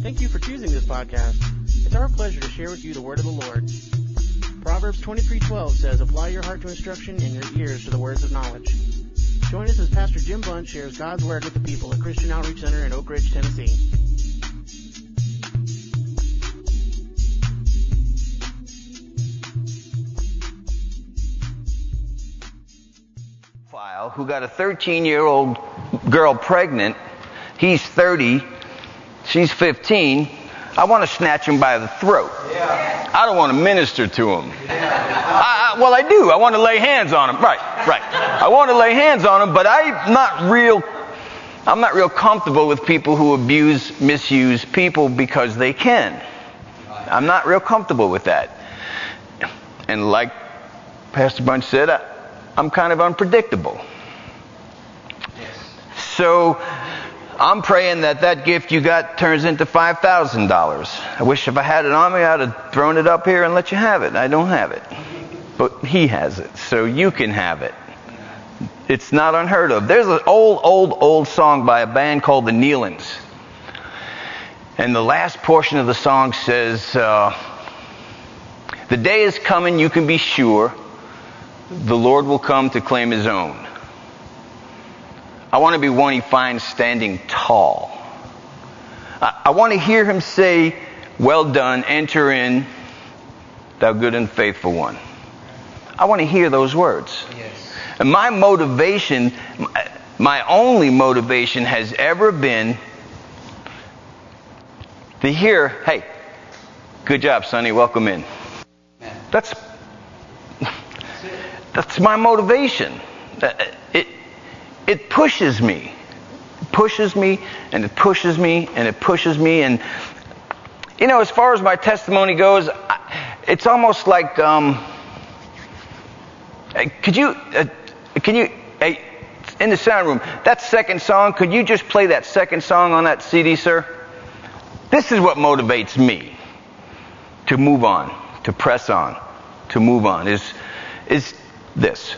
Thank you for choosing this podcast. It's our pleasure to share with you the word of the Lord. Proverbs 23:12 says, "Apply your heart to instruction and your ears to the words of knowledge." Join us as Pastor Jim Bunch shares God's word with the people at Christian Outreach Center in Oak Ridge, Tennessee. Who got a 13-year-old girl pregnant. He's 30. She's 15. I want to snatch him by the throat. Yeah. I don't want to minister to him. Well, I do. I want to lay hands on him. Right. I want to lay hands on him, but I'm not real comfortable with people who misuse people because they can. I'm not real comfortable with that. And like Pastor Bunch said, I'm kind of unpredictable. So I'm praying that gift you got turns into $5,000. I wish if I had it on me, I'd have thrown it up here and let you have it. I don't have it. But he has it, so you can have it. It's not unheard of. There's an old song by a band called the Nealons. And the last portion of the song says, "The day is coming, you can be sure, the Lord will come to claim his own." I want to be one he finds standing tall. I want to hear him say, "Well done, enter in, thou good and faithful one." I want to hear those words. Yes. And my motivation, my only motivation has ever been to hear, "Hey, good job, Sonny, welcome in." That's my motivation. It pushes me. It pushes me, and it pushes me, and it pushes me. And, you know, as far as my testimony goes, it's almost like, can you, in the sound room, that second song, could you just play that second song on that CD, sir? This is what motivates me to move on, to press on, to move on, is this.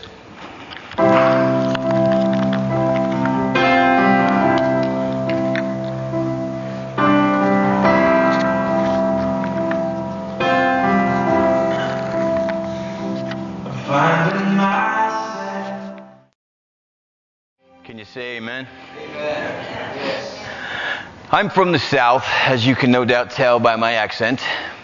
Can you say amen? Amen. Yes. I'm from the South, as you can no doubt tell by my accent.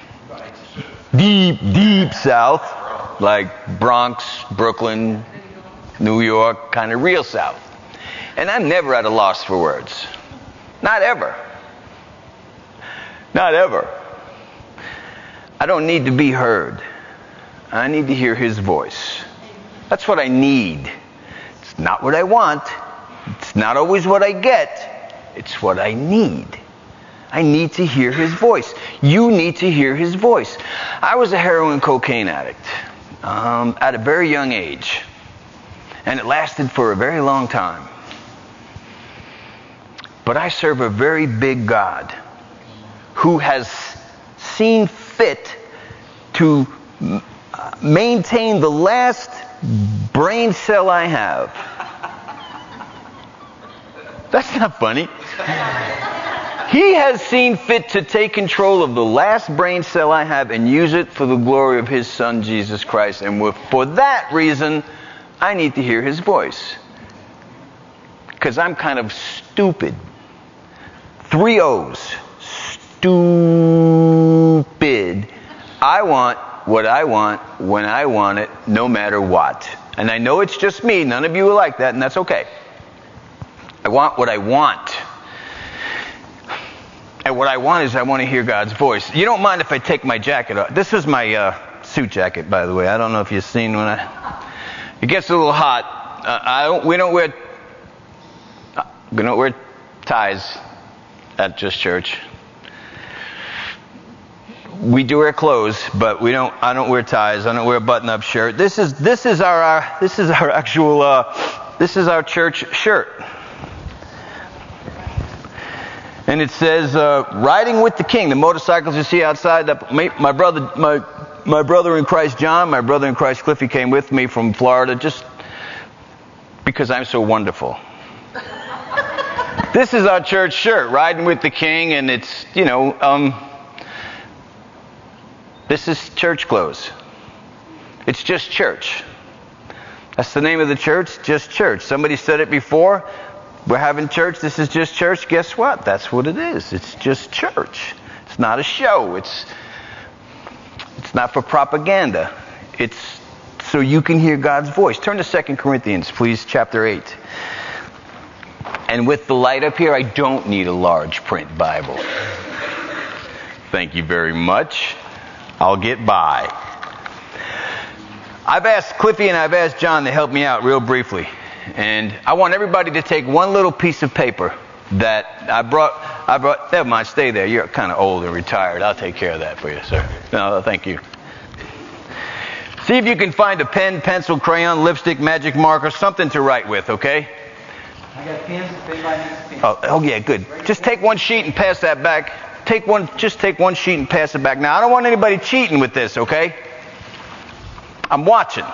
Deep South, like Bronx, Brooklyn, New York, kind of real South. And I'm never at a loss for words. Not ever. Not ever. I don't need to be heard. I need to hear his voice. That's what I need. It's not what I want. It's not always what I get. It's what I need. I need to hear his voice. You need to hear his voice. I was a heroin cocaine addict at a very young age. And it lasted for a very long time. But I serve a very big God who has seen fit to maintain the last brain cell I have. That's not funny. He has seen fit to take control of the last brain cell I have and use it for the glory of his Son, Jesus Christ. And for that reason, I need to hear his voice. Because I'm kind of stupid. 3 O's. Stupid. I want what I want when I want it, no matter what. And I know it's just me. None of you are like that, and that's okay. I want what I want. And what I want is I want to hear God's voice. You don't mind if I take my jacket off. This is my suit jacket, by the way. I don't know if you've seen it gets a little hot. We don't wear ties at Just Church. We do wear clothes, but I don't wear ties. I don't wear a button-up shirt. This is our church shirt. And it says, "Riding with the King." The motorcycles you see outside. My brother in Christ, John, my brother in Christ, Cliffy, came with me from Florida just because I'm so wonderful. This is our church shirt, Riding with the King, and it's, this is church clothes. It's just church. That's the name of the church, just church. Somebody said it before. We're having church. This is just church. Guess what? That's what it is. It's just church. It's not a show. It's not for propaganda. It's so you can hear God's voice. Turn to 2 Corinthians, please, chapter 8. And with the light up here, I don't need a large print Bible. Thank you very much. I'll get by. I've asked Cliffy and I've asked John to help me out real briefly. And I want everybody to take one little piece of paper that I brought, never mind, stay there. You're kind of old and retired. I'll take care of that for you, sir. No, thank you. See if you can find a pen, pencil, crayon, lipstick, magic marker, something to write with, okay? I got pens if anybody needs pens. Oh yeah, good. Just take one sheet and pass that back. Just take one sheet and pass it back. Now, I don't want anybody cheating with this, okay? I'm watching.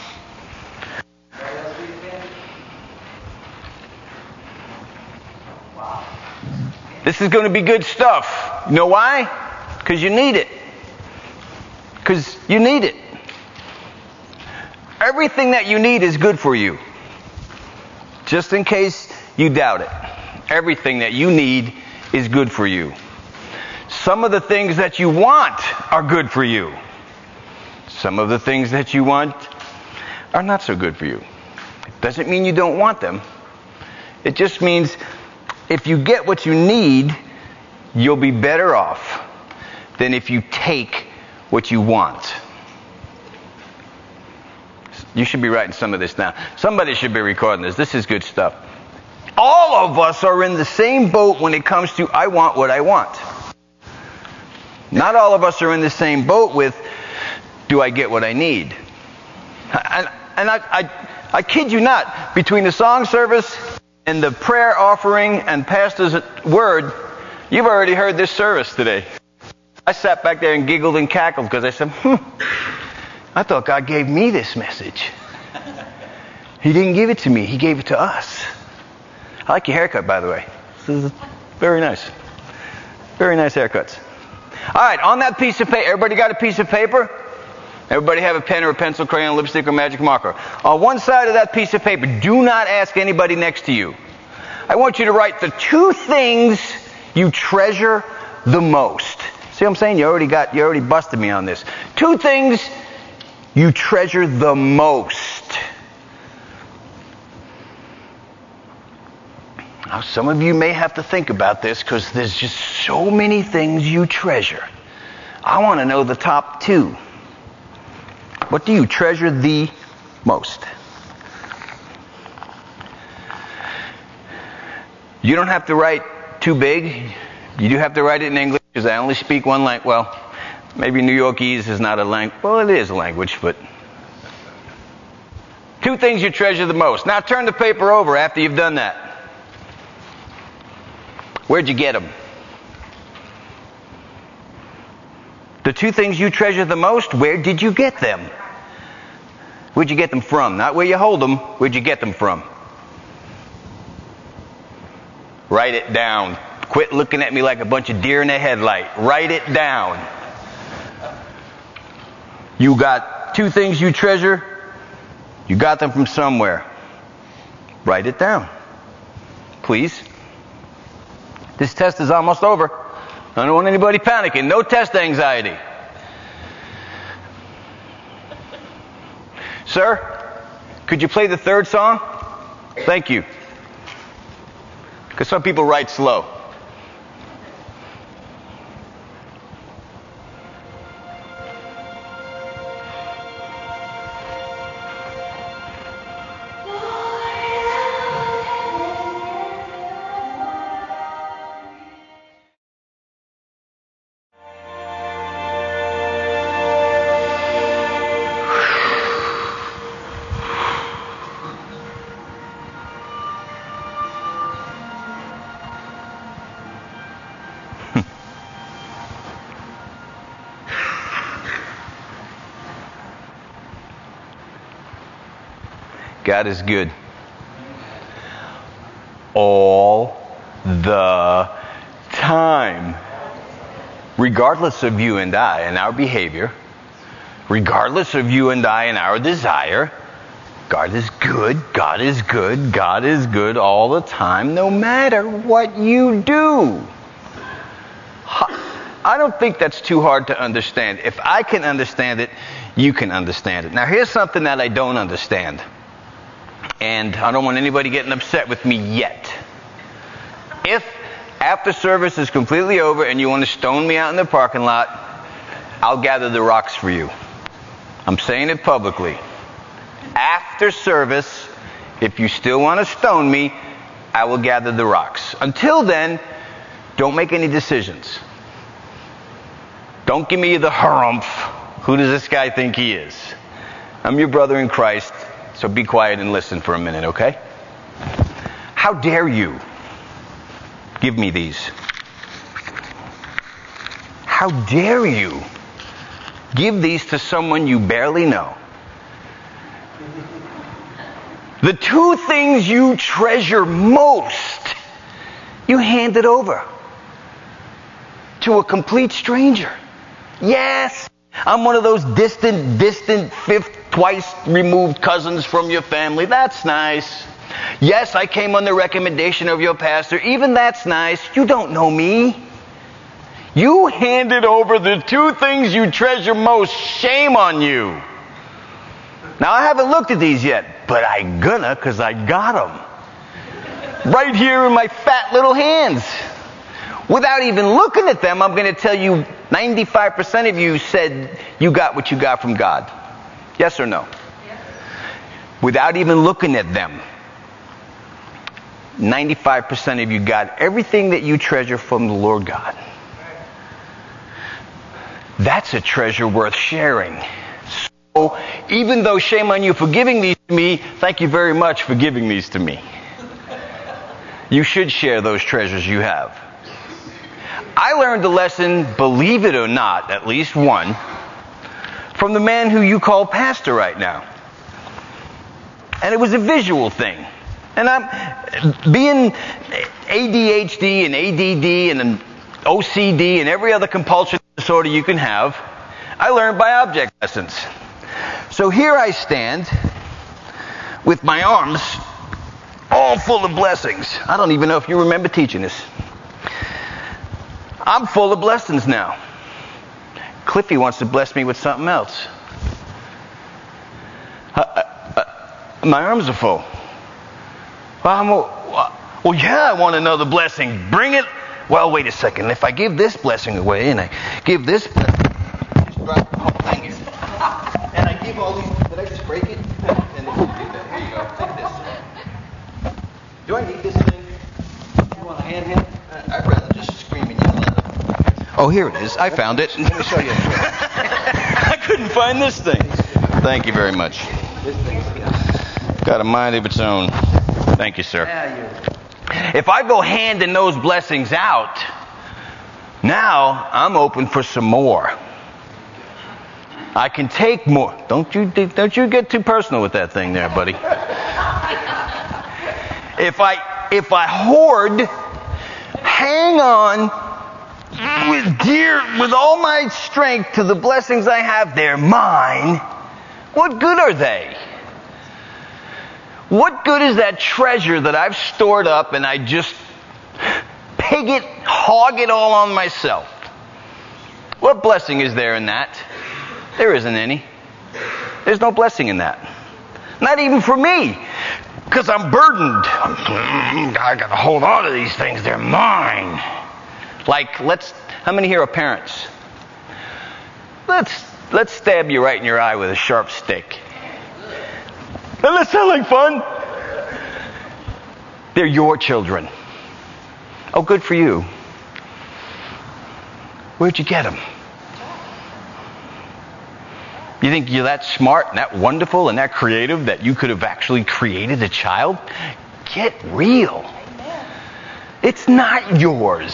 This is going to be good stuff. You know why? Because you need it. Because you need it. Everything that you need is good for you. Just in case you doubt it. Everything that you need is good for you. Some of the things that you want are good for you. Some of the things that you want are not so good for you. It doesn't mean you don't want them. It just means if you get what you need, you'll be better off than if you take what you want. You should be writing some of this down. Somebody should be recording this. This is good stuff. All of us are in the same boat when it comes to I want what I want. Not all of us are in the same boat with do I get what I need? And I kid you not, between the song service and the prayer offering and pastor's word, you've already heard this service today. I sat back there and giggled and cackled because I said, I thought God gave me this message. He didn't give it to me. He gave it to us. I like your haircut, by the way. This is very nice. Very nice haircuts. All right, on that piece of paper, everybody got a piece of paper? Everybody have a pen or a pencil, crayon, lipstick, or magic marker. On one side of that piece of paper, do not ask anybody next to you. I want you to write the 2 things you treasure the most. See what I'm saying? You already busted me on this. 2 things you treasure the most. Now, some of you may have to think about this because there's just so many things you treasure. I want to know the top 2. What do you treasure the most? You don't have to write too big. You do have to write it in English because I only speak one language. Well, maybe New Yorkese is not a language. Well, it is a language, but 2 things you treasure the most. Now turn the paper over after you've done that. Where'd you get them? The 2 things you treasure the most, where did you get them? Where'd you get them from? Not where you hold them. Where'd you get them from? Write it down. Quit looking at me like a bunch of deer in a headlight. Write it down. You got 2 things you treasure. You got them from somewhere. Write it down. Please. This test is almost over. I don't want anybody panicking. No test anxiety. Sir, could you play the 3rd song? Thank you. Because some people write slow. God is good. All the time. Regardless of you and I and our behavior, regardless of you and I and our desire, God is good, God is good, God is good all the time, no matter what you do. I don't think that's too hard to understand. If I can understand it, you can understand it. Now, here's something that I don't understand. And I don't want anybody getting upset with me yet. If after service is completely over and you want to stone me out in the parking lot, I'll gather the rocks for you. I'm saying it publicly. After service, if you still want to stone me, I will gather the rocks. Until then, don't make any decisions. Don't give me the harumph. Who does this guy think he is? I'm your brother in Christ, so be quiet and listen for a minute, okay? How dare you give me these? How dare you give these to someone you barely know? The two things you treasure most, you hand it over to a complete stranger. Yes, I'm one of those distant, fifth, twice removed cousins from your family. That's nice. Yes, I came on the recommendation of your pastor. Even that's nice. You don't know me. You handed over the two things you treasure most. Shame on you. Now, I haven't looked at these yet, but I'm gonna, because I got them. Right here in my fat little hands. Without even looking at them, I'm going to tell you 95% of you said you got what you got from God. Yes or no? Yes. Without even looking at them, 95% of you got everything that you treasure from the Lord God. That's a treasure worth sharing. So, even though shame on you for giving these to me, thank you very much for giving these to me. You should share those treasures you have. I learned a lesson, believe it or not, at least one, from the man who you call pastor right now. And it was a visual thing. And I'm being ADHD and ADD and OCD and every other compulsion disorder you can have, I learned by object lessons. So here I stand with my arms all full of blessings. I don't even know if you remember teaching this. I'm full of blessings now. Cliffy wants to bless me with something else. My arms are full. Well, yeah, I want another blessing. Bring it. Well, wait a second. If I give this blessing away and I give this blessing, just drop the whole thing. And I give all these. Did I just break it? And here you go. Take this. Do I need this thing? You want a handheld? I'd rather just scream and yell at it. Oh, here it is. I found it. Let me show you. I couldn't find this thing. Thank you very much. Got a mind of its own. Thank you, sir. If I go handing those blessings out, now I'm open for some more. I can take more. Don't you get too personal with that thing there, buddy. If I hoard, hang on with all my strength to the blessings I have, they're mine. What good are they? What good is that treasure that I've stored up and I just hog it all on myself? What blessing is there in that? There isn't any. There's no blessing in that. Not even for me. Because I'm burdened. I got to hold on to these things. They're mine. Like, how many here are parents? Let's stab you right in your eye with a sharp stick. Doesn't that sound like fun? They're your children. Oh, good for you. Where'd you get them? You think you're that smart and that wonderful and that creative that you could have actually created a child? Get real. It's not yours.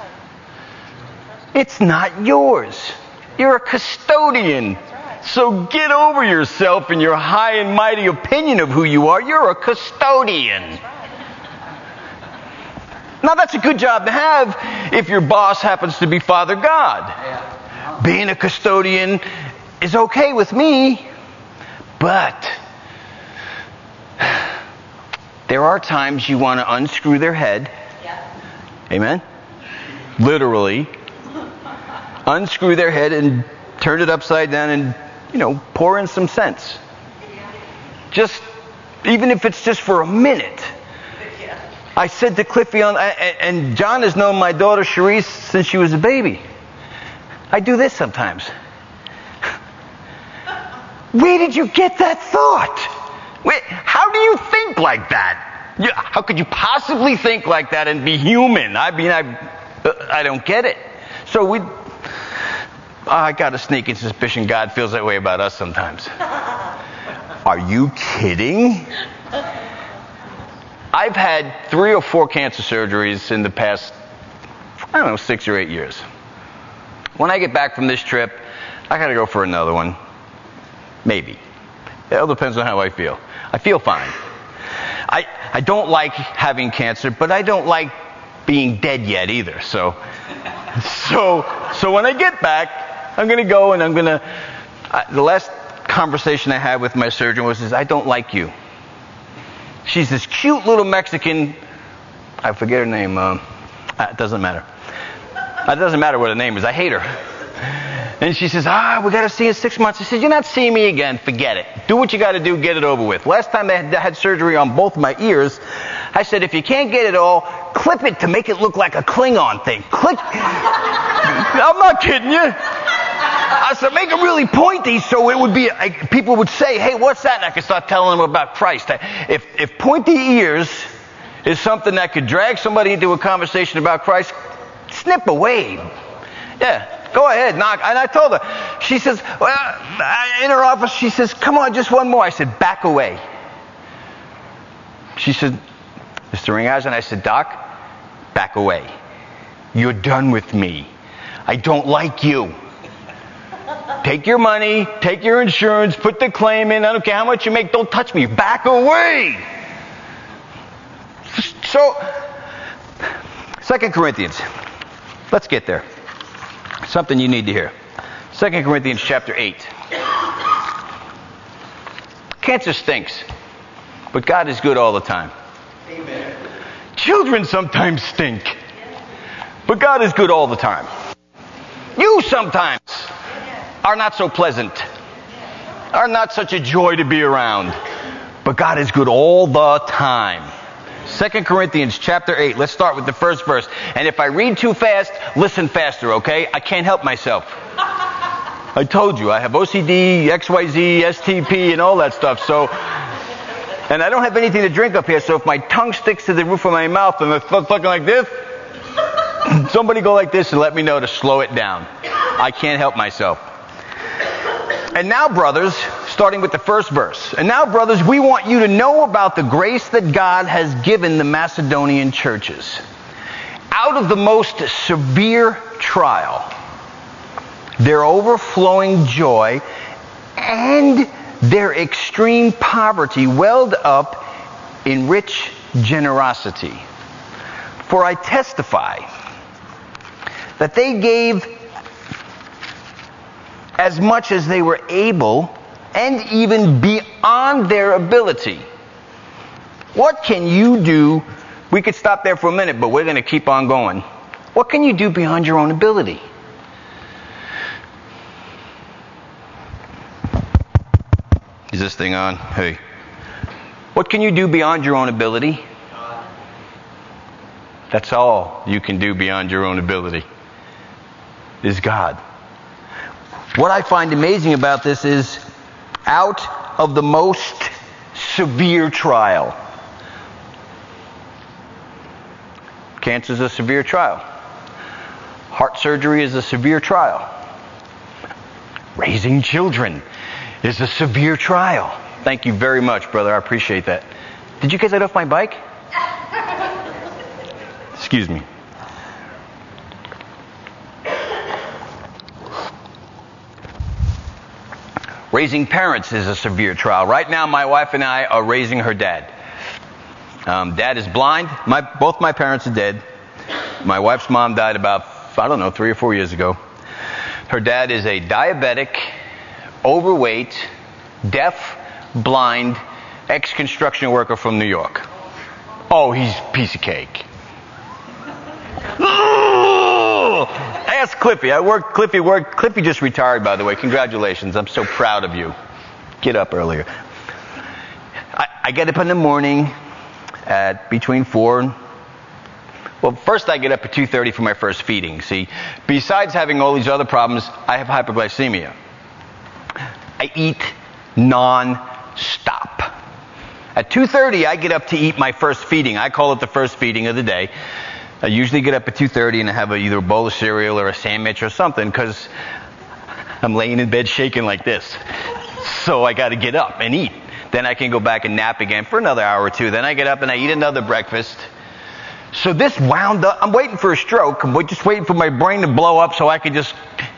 It's not yours. You're a custodian. So get over yourself and your high and mighty opinion of who you are. You're a custodian. Now, that's a good job to have if your boss happens to be Father God. Yeah. Being a custodian is okay with me, but there are times you want to unscrew their head. Amen? Literally. Unscrew their head and turn it upside down and, pour in some sense. Just, even if it's just for a minute. I said to Cliffy, and John has known my daughter Cherise since she was a baby. I do this sometimes. Where did you get that thought? How do you think like that? How could you possibly think like that and be human? I mean, I don't get it. So I got a sneaking suspicion God feels that way about us sometimes. Are you kidding? I've had 3 or 4 cancer surgeries in the past, 6 or 8 years. When I get back from this trip, I got to go for another one. Maybe. It all depends on how I feel. I feel fine. I don't like having cancer, but I don't like being dead yet either. So when I get back, I'm going to go and I'm going to... the last conversation I had with my surgeon was, I don't like you. She's this cute little Mexican. I forget her name. It doesn't matter. It doesn't matter what her name is. I hate her. And she says, we got to see you in 6 months. I said, you're not seeing me again. Forget it. Do what you got to do. Get it over with. Last time I had surgery on both my ears, I said, if you can't get it all, clip it to make it look like a Klingon thing. Click. I'm not kidding you. I said, make them really pointy so it would be, people would say, hey, what's that? And I could start telling them about Christ. If pointy ears is something that could drag somebody into a conversation about Christ, snip away. Yeah, go ahead, knock. And I told her, she says, in her office, she says, come on, just one more. I said, back away. She said, Mr. Ringhausen, I said, Doc, back away. You're done with me. I don't like you. Take your money, take your insurance, put the claim in. I don't care how much you make. Don't touch me. Back away. So, 2 Corinthians. Let's get there. Something you need to hear. 2 Corinthians chapter 8. Cancer stinks, but God is good all the time. Amen. Children sometimes stink, but God is good all the time. You sometimes are not so pleasant, are not such a joy to be around, but God is good all the time. 2 Corinthians chapter 8. Let's start with the first verse. And if I read too fast, listen faster, okay? I can't help myself. I told you, I have OCD, XYZ, STP, and all that stuff. So, and I don't have anything to drink up here, so if my tongue sticks to the roof of my mouth and it's looking like this, somebody go like this and let me know to slow it down. I can't help myself. And now, brothers, starting with the first verse. And now, brothers, we want you to know about the grace that God has given the Macedonian churches. Out of the most severe trial, their overflowing joy and their extreme poverty welled up in rich generosity. For I testify that they gave as much as they were able and even beyond their ability. What can you do? We could stop there for a minute, but we're going to keep on going. What can you do beyond your own ability? Is this thing on? Hey. What can you do beyond your own ability? That's all you can do beyond your own ability is God. What I find amazing about this is out of the most severe trial. Cancer is a severe trial. Heart surgery is a severe trial. Raising children is a severe trial. Thank you very much, brother. I appreciate that. Did you get that off my bike? Excuse me. Raising parents is a severe trial. Right now, my wife and I are raising her dad. Dad is blind. Both my parents are dead. My wife's mom died about, 3 or 4 years ago. Her dad is a diabetic, overweight, deaf, blind, ex-construction worker from New York. Oh, he's a piece of cake. Ask Cliffy. Cliffy just retired, by the way. Congratulations. I'm so proud of you. Get up earlier. I get up in the morning at between 4 and... Well, first I get up at 2:30 for my first feeding. See, besides having all these other problems, I have hyperglycemia. I eat non-stop. At 2:30, I get up to eat my first feeding. I call it the first feeding of the day. I usually get up at 2:30 and I have either a bowl of cereal or a sandwich or something because I'm laying in bed shaking like this. So I got to get up and eat. Then I can go back and nap again for another hour or two. Then I get up and I eat another breakfast. So this wound up. I'm waiting for a stroke. I'm just waiting for my brain to blow up so I can just...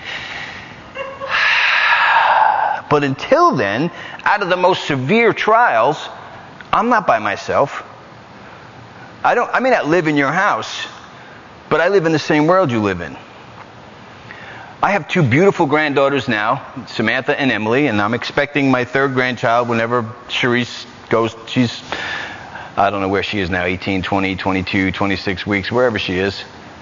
But until then, out of the most severe trials, I'm not by myself. I may not live in your house, but I live in the same world you live in. I have 2 beautiful granddaughters now, Samantha and Emily, and I'm expecting my 3rd grandchild whenever Charisse goes. She's, I don't know where she is now, 18, 20, 22, 26 weeks, wherever she is.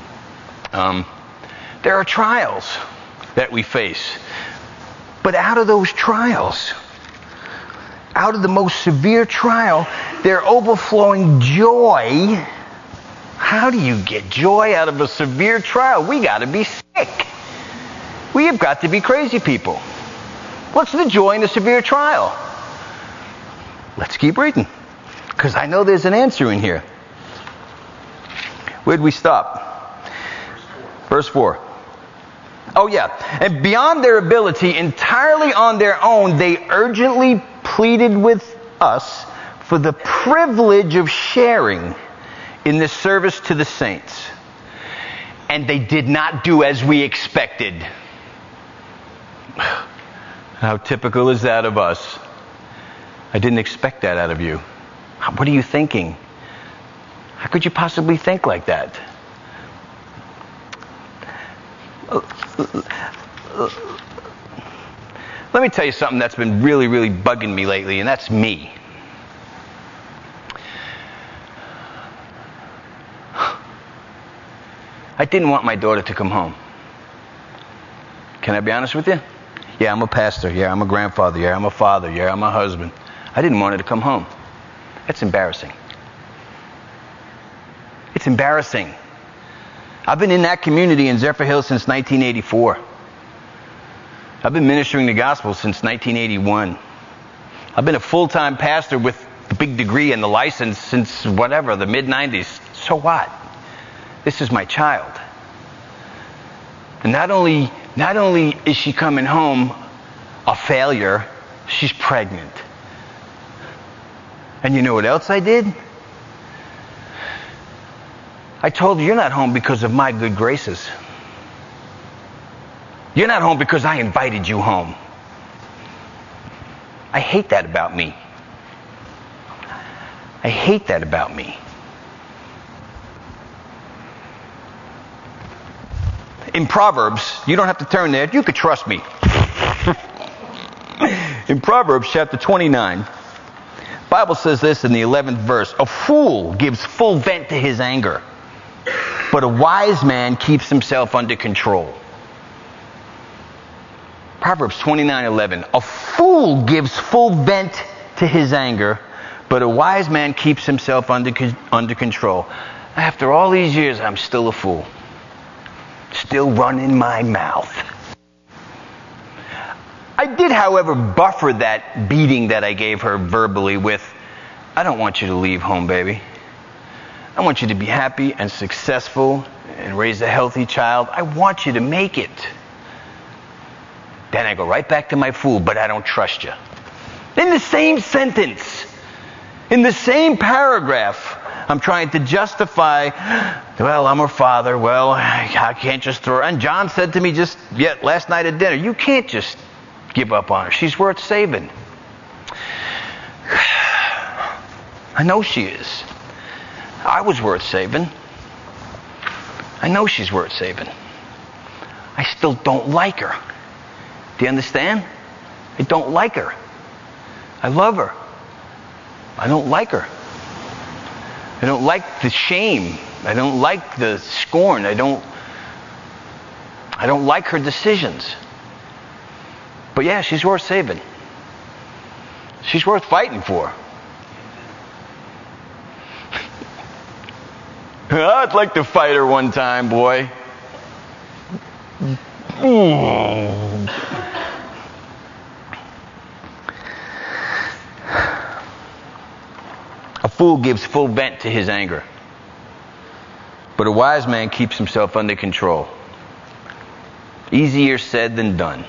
There are trials that we face. But out of those trials, out of the most severe trial, they're overflowing joy. How do you get joy out of a severe trial? We got to be sick. We have got to be crazy people. What's the joy in a severe trial? Let's keep reading, because I know there's an answer in here. Where'd we stop? Verse 4. Oh yeah, and beyond their ability, entirely on their own, they urgently pleaded with us for the privilege of sharing in the service to the saints. And they did not do as we expected. How typical is that of us? I didn't expect that out of you. What are you thinking? How could you possibly think like that? Let me tell you something that's been really, really bugging me lately, and that's me. I didn't want my daughter to come home. Can I be honest with you? Yeah, I'm a pastor. Yeah, I'm a grandfather. Yeah, I'm a father. Yeah, I'm a husband. I didn't want her to come home. That's embarrassing. It's embarrassing. I've been in that community in Zephyr Hills since 1984. I've been ministering the gospel since 1981. I've been a full-time pastor with the big degree and the license since whatever, the mid-90s. So what? This is my child. And not only is she coming home a failure, she's pregnant. And you know what else I did? I told her, you're not home because of my good graces. You're not home because I invited you home. I hate that about me. I hate that about me. In Proverbs, you don't have to turn there. You could trust me. In Proverbs chapter 29, the Bible says this in the 11th verse. A fool gives full vent to his anger, but a wise man keeps himself under control. Proverbs 29:11. A fool gives full vent to his anger, but a wise man keeps himself under control. After all these years, I'm still a fool. Still running my mouth. I did, however, buffer that beating that I gave her verbally with, I don't want you to leave home, baby. I want you to be happy and successful and raise a healthy child. I want you to make it. Then I go right back to my fool, but I don't trust you. In the same sentence, in the same paragraph, I'm trying to justify, well, I'm her father. Well, I can't just throw her. And John said to me just last night at dinner, you can't just give up on her. She's worth saving. I know she is. I was worth saving. I know she's worth saving. I still don't like her. Do you understand? I don't like her. I love her. I don't like her. I don't like the shame. I don't like the scorn. I don't like her decisions. But yeah, she's worth saving. She's worth fighting for. I'd like to fight her one time, boy. A fool gives full vent to his anger, but a wise man keeps himself under control. Easier said than done.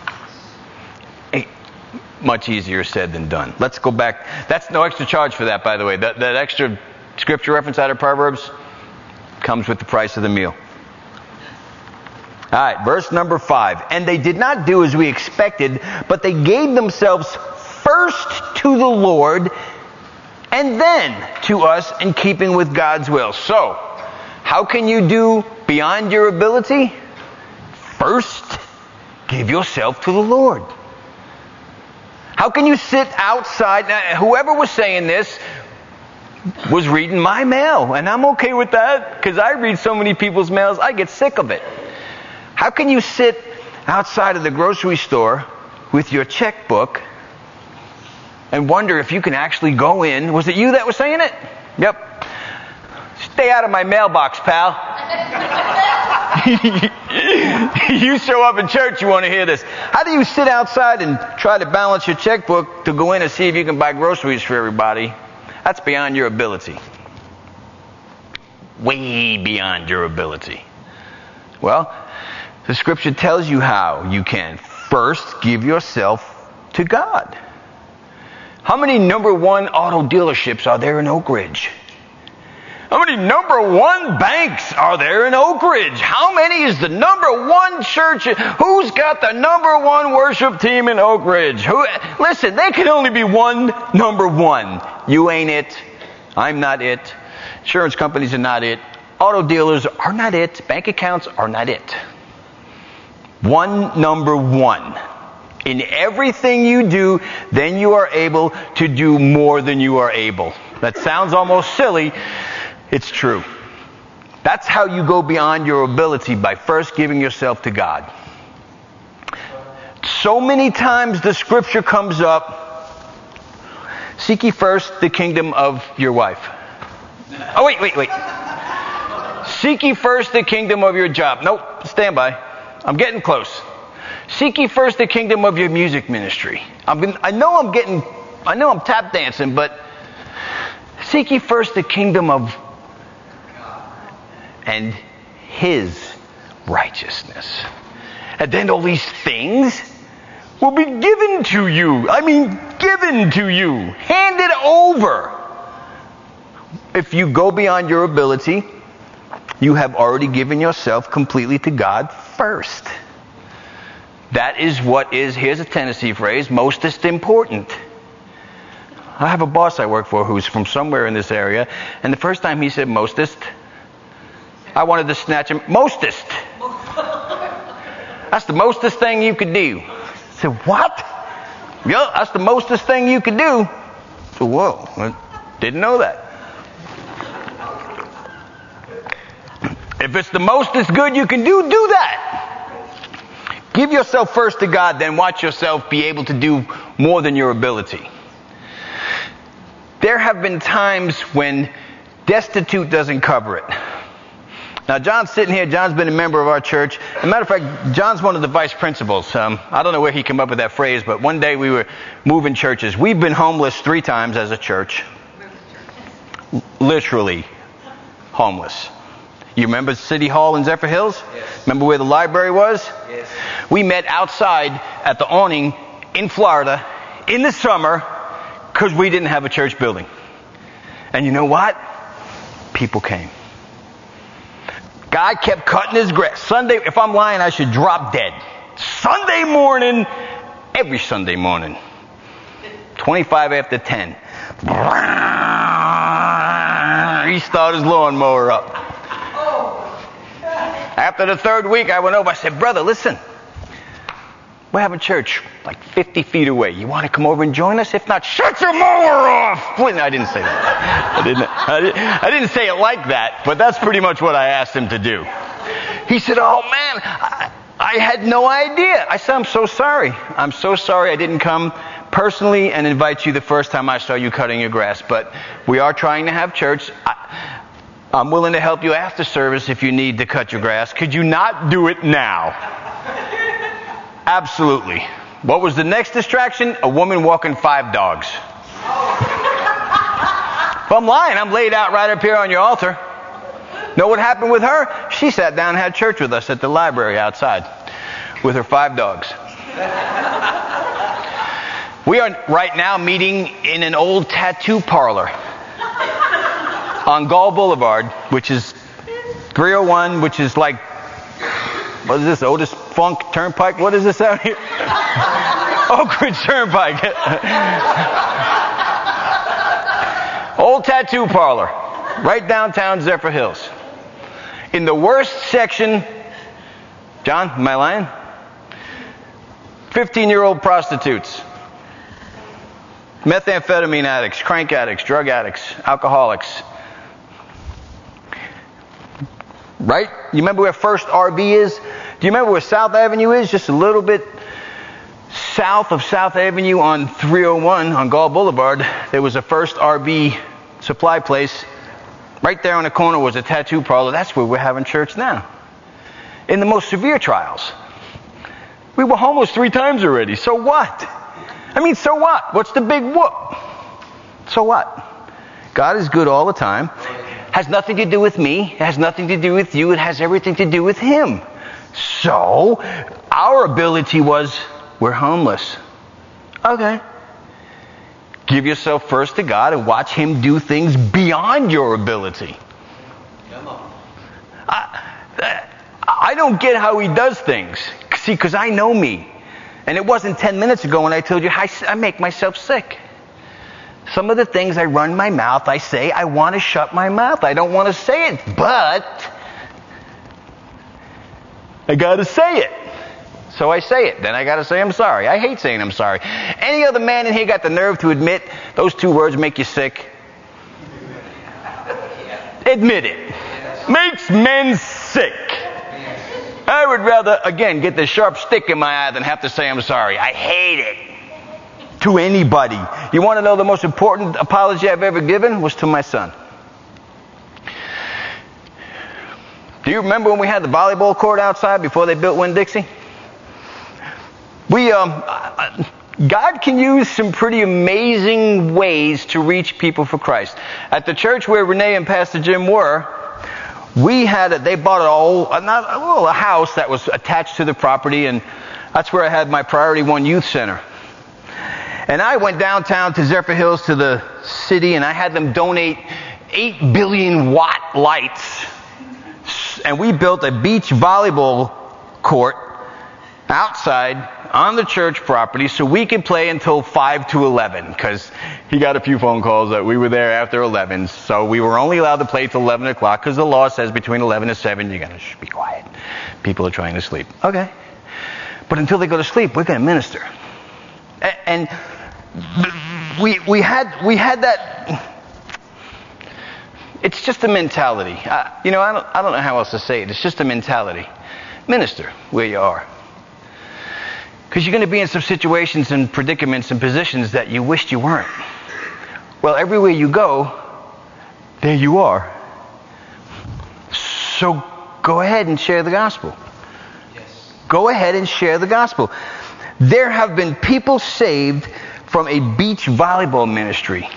Much easier said than done. Let's go back. That's no extra charge for that, by the way. That extra scripture reference out of Proverbs comes with the price of the meal. All right, verse number 5. And they did not do as we expected, but they gave themselves first to the Lord and then to us in keeping with God's will. So, how can you do beyond your ability? First, give yourself to the Lord. How can you sit outside? Now, whoever was saying this was reading my mail, and I'm okay with that because I read so many people's mails, I get sick of it. How can you sit outside of the grocery store with your checkbook and wonder if you can actually go in? Was it you that was saying it? Yep. Stay out of my mailbox, pal. You show up in church, you want to hear this. How do you sit outside and try to balance your checkbook to go in and see if you can buy groceries for everybody? That's beyond your ability. Way beyond your ability. Well, the scripture tells you how you can. First, give yourself to God. How many number one auto dealerships are there in Oak Ridge? How many number one banks are there in Oak Ridge? How many is the number one church? Who's got the number one worship team in Oak Ridge? Listen, there can only be one number one. You ain't it. I'm not it. Insurance companies are not it. Auto dealers are not it. Bank accounts are not it. One number one. In everything you do, then you are able to do more than you are able. That sounds almost silly. It's true. That's how you go beyond your ability, by first giving yourself to God. So many times the scripture comes up, seek ye first the kingdom of your wife. Oh, wait. Seek ye first the kingdom of your job. Nope, stand by. I'm getting close. Seek ye first the kingdom of your music ministry. I know I'm tap dancing, but seek ye first the kingdom of and His righteousness. And then all these things will be given to you. I mean, given to you. Handed over. If you go beyond your ability, you have already given yourself completely to God first. That is what is, here's a Tennessee phrase, mostest important. I have a boss I work for who's from somewhere in this area, and the first time he said mostest, I wanted to snatch him. Mostest. That's the mostest thing you could do. I said, what? Yeah, that's the mostest thing you could do. So, whoa, I didn't know that. If it's the mostest good you can do that. Give yourself first to God, then watch yourself be able to do more than your ability. There have been times when destitute doesn't cover it. Now, John's sitting here. John's been a member of our church. As a matter of fact, John's one of the vice principals. I don't know where he came up with that phrase, but one day we were moving churches. We've been homeless 3 times as a church. Literally homeless. You remember City Hall in Zephyr Hills? Yes. Remember where the library was? Yes. We met outside at the awning in Florida in the summer because we didn't have a church building. And you know what? People came. God kept cutting his grass. Sunday, if I'm lying, I should drop dead. Sunday morning, every Sunday morning, 25 after 10, he started his lawnmower up. After the third week, I went over. I said, brother, listen. We're having church like 50 feet away. You want to come over and join us? If not, shut your mower off. Wait, no, I didn't say that. I didn't say it like that, but that's pretty much what I asked him to do. He said, oh, man, I had no idea. I said, I'm so sorry. I'm so sorry I didn't come personally and invite you the first time I saw you cutting your grass. But we are trying to have church. I'm willing to help you after service if you need to cut your grass. Could you not do it now? Absolutely. What was the next distraction? A woman walking 5 dogs. If I'm lying, I'm laid out right up here on your altar. Know what happened with her? She sat down and had church with us at the library outside with her 5 dogs. We are right now meeting in an old tattoo parlor on Gall Boulevard, which is 301, which is like, what is this, Otis Funk Turnpike? What is this out here? Oak Ridge Turnpike. Old tattoo parlor, right downtown Zephyr Hills. In the worst section, John, am I lying? 15-year-old prostitutes, methamphetamine addicts, crank addicts, drug addicts, alcoholics. Right? You remember where First RB is? Do you remember where South Avenue is? Just a little bit south of South Avenue on 301 on Gall Boulevard, there was a First RB supply place. Right there on the corner was a tattoo parlor. That's where we're having church now. In the most severe trials. We were homeless 3 times already. So what? I mean, so what? What's the big whoop? So what? God is good all the time. Has nothing to do with me. It has nothing to do with you. It has everything to do with Him. So, our ability was, we're homeless. Okay. Give yourself first to God and watch Him do things beyond your ability. Come on. I don't get how He does things. See, because I know me. And it wasn't 10 minutes ago when I told you I make myself sick. Some of the things I run my mouth, I say, I want to shut my mouth. I don't want to say it, but I got to say it. So I say it. Then I got to say I'm sorry. I hate saying I'm sorry. Any other man in here got the nerve to admit those 2 words make you sick? Admit it. Makes men sick. I would rather, again, get the sharp stick in my eye than have to say I'm sorry. I hate it. To anybody. You want to know the most important apology I've ever given? Was to my son. Do you remember when we had the volleyball court outside before they built Winn-Dixie? God can use some pretty amazing ways to reach people for Christ. At the church where Renee and Pastor Jim were, they bought a house that was attached to the property, and that's where I had my Priority One Youth Center. And I went downtown to Zephyr Hills to the city, and I had them donate 8 billion watt lights. And we built a beach volleyball court outside on the church property so we could play until 5 to 11, because he got a few phone calls that we were there after 11. So we were only allowed to play till 11 o'clock because the law says between 11 and 7 you got to be quiet. People are trying to sleep. Okay. But until they go to sleep, we're going to minister. And we had that. It's just a mentality. I don't know how else to say it. It's just a mentality. Minister where you are. Because you're going to be in some situations and predicaments and positions that you wished you weren't. Well, everywhere you go, there you are. So go ahead and share the gospel. Yes. Go ahead and share the gospel. There have been people saved from a beach volleyball ministry.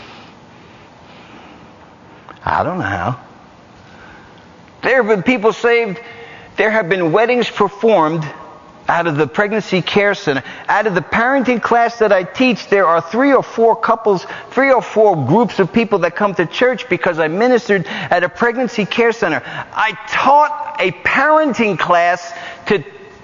I don't know how. There have been people saved. There have been weddings performed out of the pregnancy care center. Out of the parenting class that I teach, there are 3 or 4 couples, 3 or 4 groups of people that come to church because I ministered at a pregnancy care center. I taught a parenting class to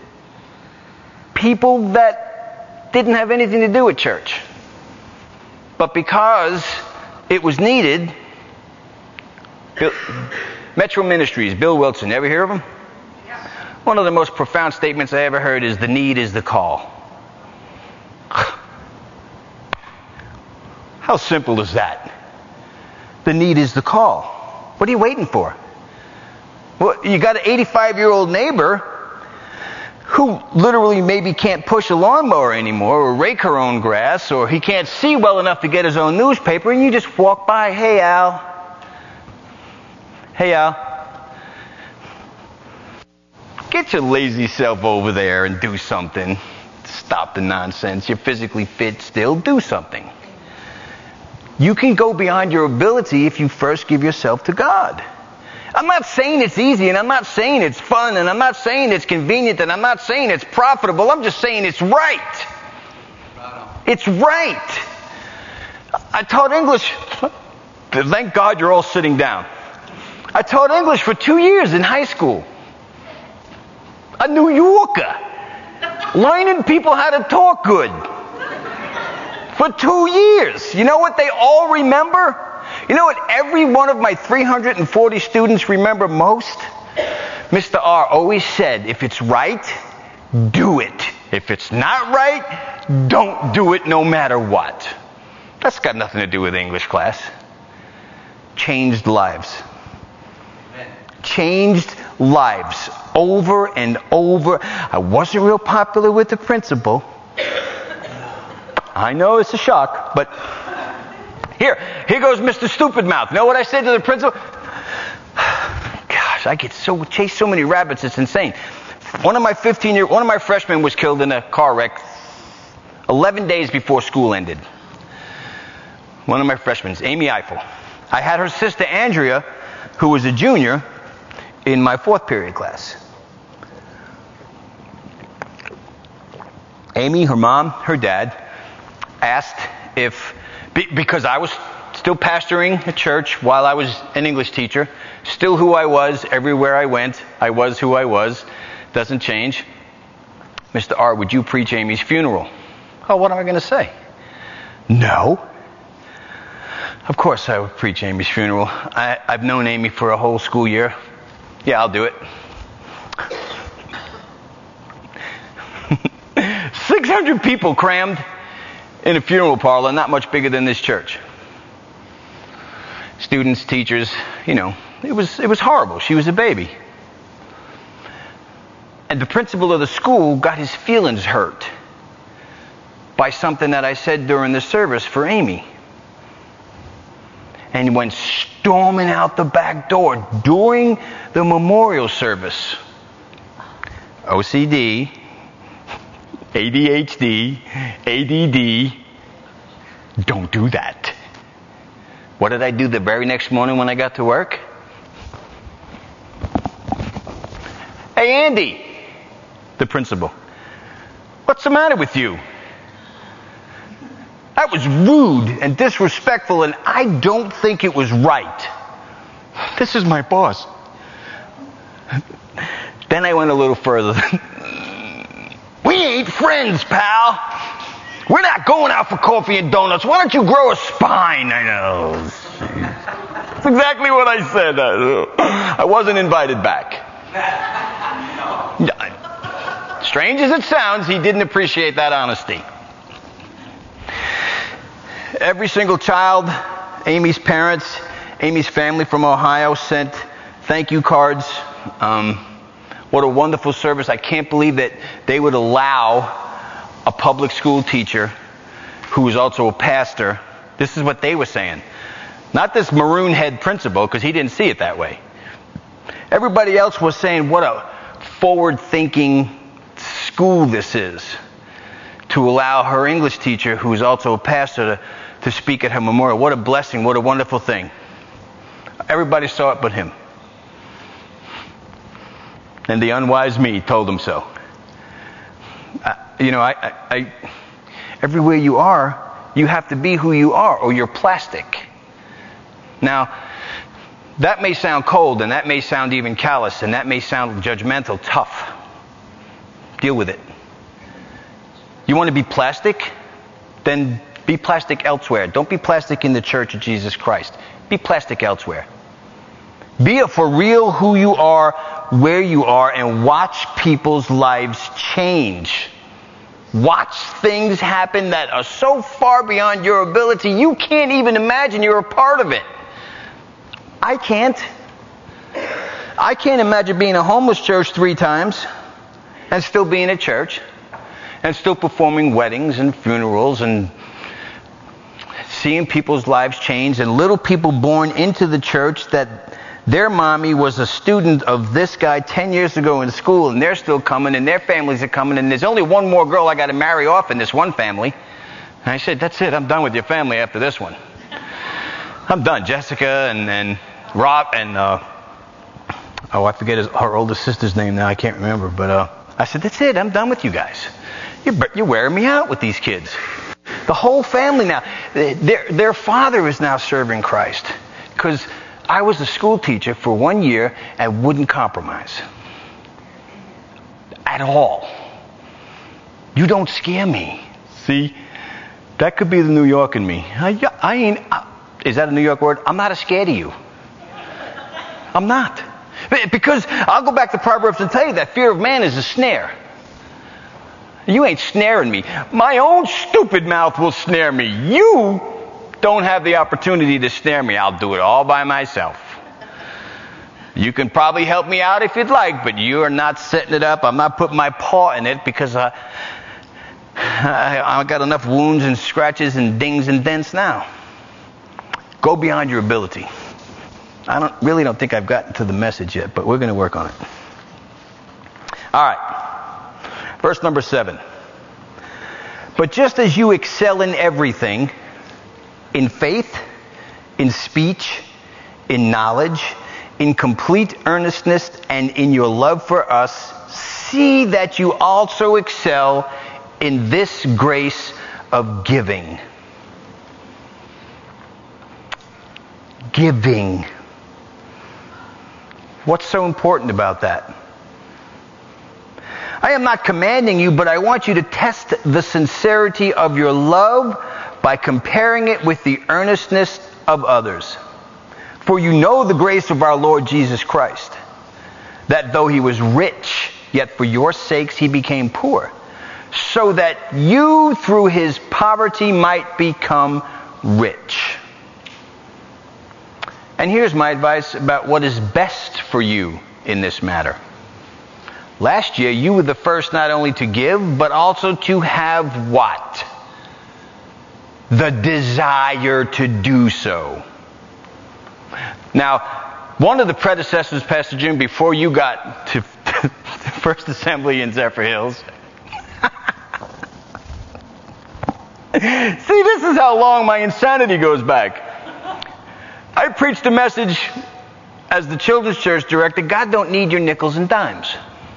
people that didn't have anything to do with church. But because it was needed, Metro Ministries, Bill Wilson, ever hear of him? One of the most profound statements I ever heard is, the need is the call. How simple is that? The need is the call. What are you waiting for? Well, you got an 85-year-old neighbor who literally maybe can't push a lawnmower anymore or rake her own grass, or he can't see well enough to get his own newspaper, and you just walk by, hey, Al. Hey, Al. Get your lazy self over there and do something. Stop the nonsense. You're physically fit still. Do something. You can go beyond your ability if you first give yourself to God. I'm not saying it's easy, and I'm not saying it's fun, and I'm not saying it's convenient, and I'm not saying it's profitable. I'm just saying it's right. It's right. I taught English. Thank God you're all sitting down. I taught English for 2 years in high school. A New Yorker. Learning people how to talk good. For 2 years. You know what they all remember? You know what every one of my 340 students remember most? Mr. R always said, if it's right, do it. If it's not right, don't do it no matter what. That's got nothing to do with English class. Changed lives. Changed lives over and over. I wasn't real popular with the principal. I know it's a shock, but here goes Mr. Stupid Mouth. You know what I said to the principal? Gosh, I chase so many rabbits, it's insane. One of my freshmen was killed in a car wreck 11 days before school ended. One of my freshmen, Amy Eiffel. I had her sister Andrea, who was a junior, in my 4th period class. Amy, her mom, her dad, asked if, because I was still pastoring a church while I was an English teacher, still who I was everywhere I went, I was who I was, doesn't change. Mr. R, would you preach Amy's funeral? Oh, what am I going to say? No. Of course I would preach Amy's funeral. I've known Amy for a whole school year. Yeah, I'll do it. 600 people crammed in a funeral parlor, not much bigger than this church. Students, teachers, it was horrible. She was a baby. And the principal of the school got his feelings hurt by something that I said during the service for Amy. And went storming out the back door during the memorial service. OCD, ADHD, ADD, don't do that. What did I do the very next morning when I got to work? Hey, Andy, the principal, what's the matter with you? That was rude and disrespectful, and I don't think it was right. This is my boss. Then I went a little further. We ain't friends, pal. We're not going out for coffee and donuts. Why don't you grow a spine? I know. That's exactly what I said. I wasn't invited back. Strange as it sounds, he didn't appreciate that honesty. Every single child, Amy's parents, Amy's family from Ohio sent thank you cards. What a wonderful service. I can't believe that they would allow a public school teacher who was also a pastor. This is what they were saying. Not this maroon head principal, because he didn't see it that way. Everybody else was saying what a forward-thinking school this is, to allow her English teacher, who is also a pastor, to speak at her memorial. What a blessing, what a wonderful thing. Everybody saw it but him. And the unwise me told him so. Everywhere you are, you have to be who you are, or you're plastic. Now, that may sound cold, and that may sound even callous, and that may sound judgmental, tough. Deal with it. You want to be plastic? Then be plastic elsewhere. Don't be plastic in the Church of Jesus Christ. Be plastic elsewhere. Be a for real who you are, where you are, and watch people's lives change. Watch things happen that are so far beyond your ability, you can't even imagine you're a part of it. I can't. I can't imagine being a homeless church 3 times and still being at church and still performing weddings and funerals and seeing people's lives change, and little people born into the church that their mommy was a student of this guy 10 years ago in school, and they're still coming, and their families are coming, and there's only one more girl I got to marry off in this one family. And I said, that's it, I'm done with your family after this one. I'm done. Jessica and Rob and, I forget her oldest sister's name now, I can't remember, but I said, that's it, I'm done with you guys. You're wearing me out with these kids. The whole family now, their father is now serving Christ. Because I was a school teacher for 1 year and wouldn't compromise. At all. You don't scare me. See? That could be the New York in me. I ain't, is that a New York word? I'm not scared of you. I'm not. Because I'll go back to Proverbs and tell you that fear of man is a snare. You ain't snaring me. My own stupid mouth will snare me. You don't have the opportunity to snare me. I'll do it all by myself. You can probably help me out if you'd like, but you are not setting it up. I'm not putting my paw in it because I got enough wounds and scratches and dings and dents now. Go beyond your ability. I really don't think I've gotten to the message yet, but we're going to work on it. All right. Verse number 7. But just as you excel in everything, in faith, in speech, in knowledge, in complete earnestness, and in your love for us, see that you also excel in this grace of giving. Giving. What's so important about that? I am not commanding you, but I want you to test the sincerity of your love by comparing it with the earnestness of others. For you know the grace of our Lord Jesus Christ, that though he was rich, yet for your sakes he became poor, so that you through his poverty might become rich. And here's my advice about what is best for you in this matter. Last year, you were the first not only to give, but also to have what? The desire to do so. Now, one of the predecessors, Pastor Jim, before you got to First Assembly in Zephyr Hills. See, this is how long my insanity goes back. I preached a message as the children's church director, God don't need your nickels and dimes.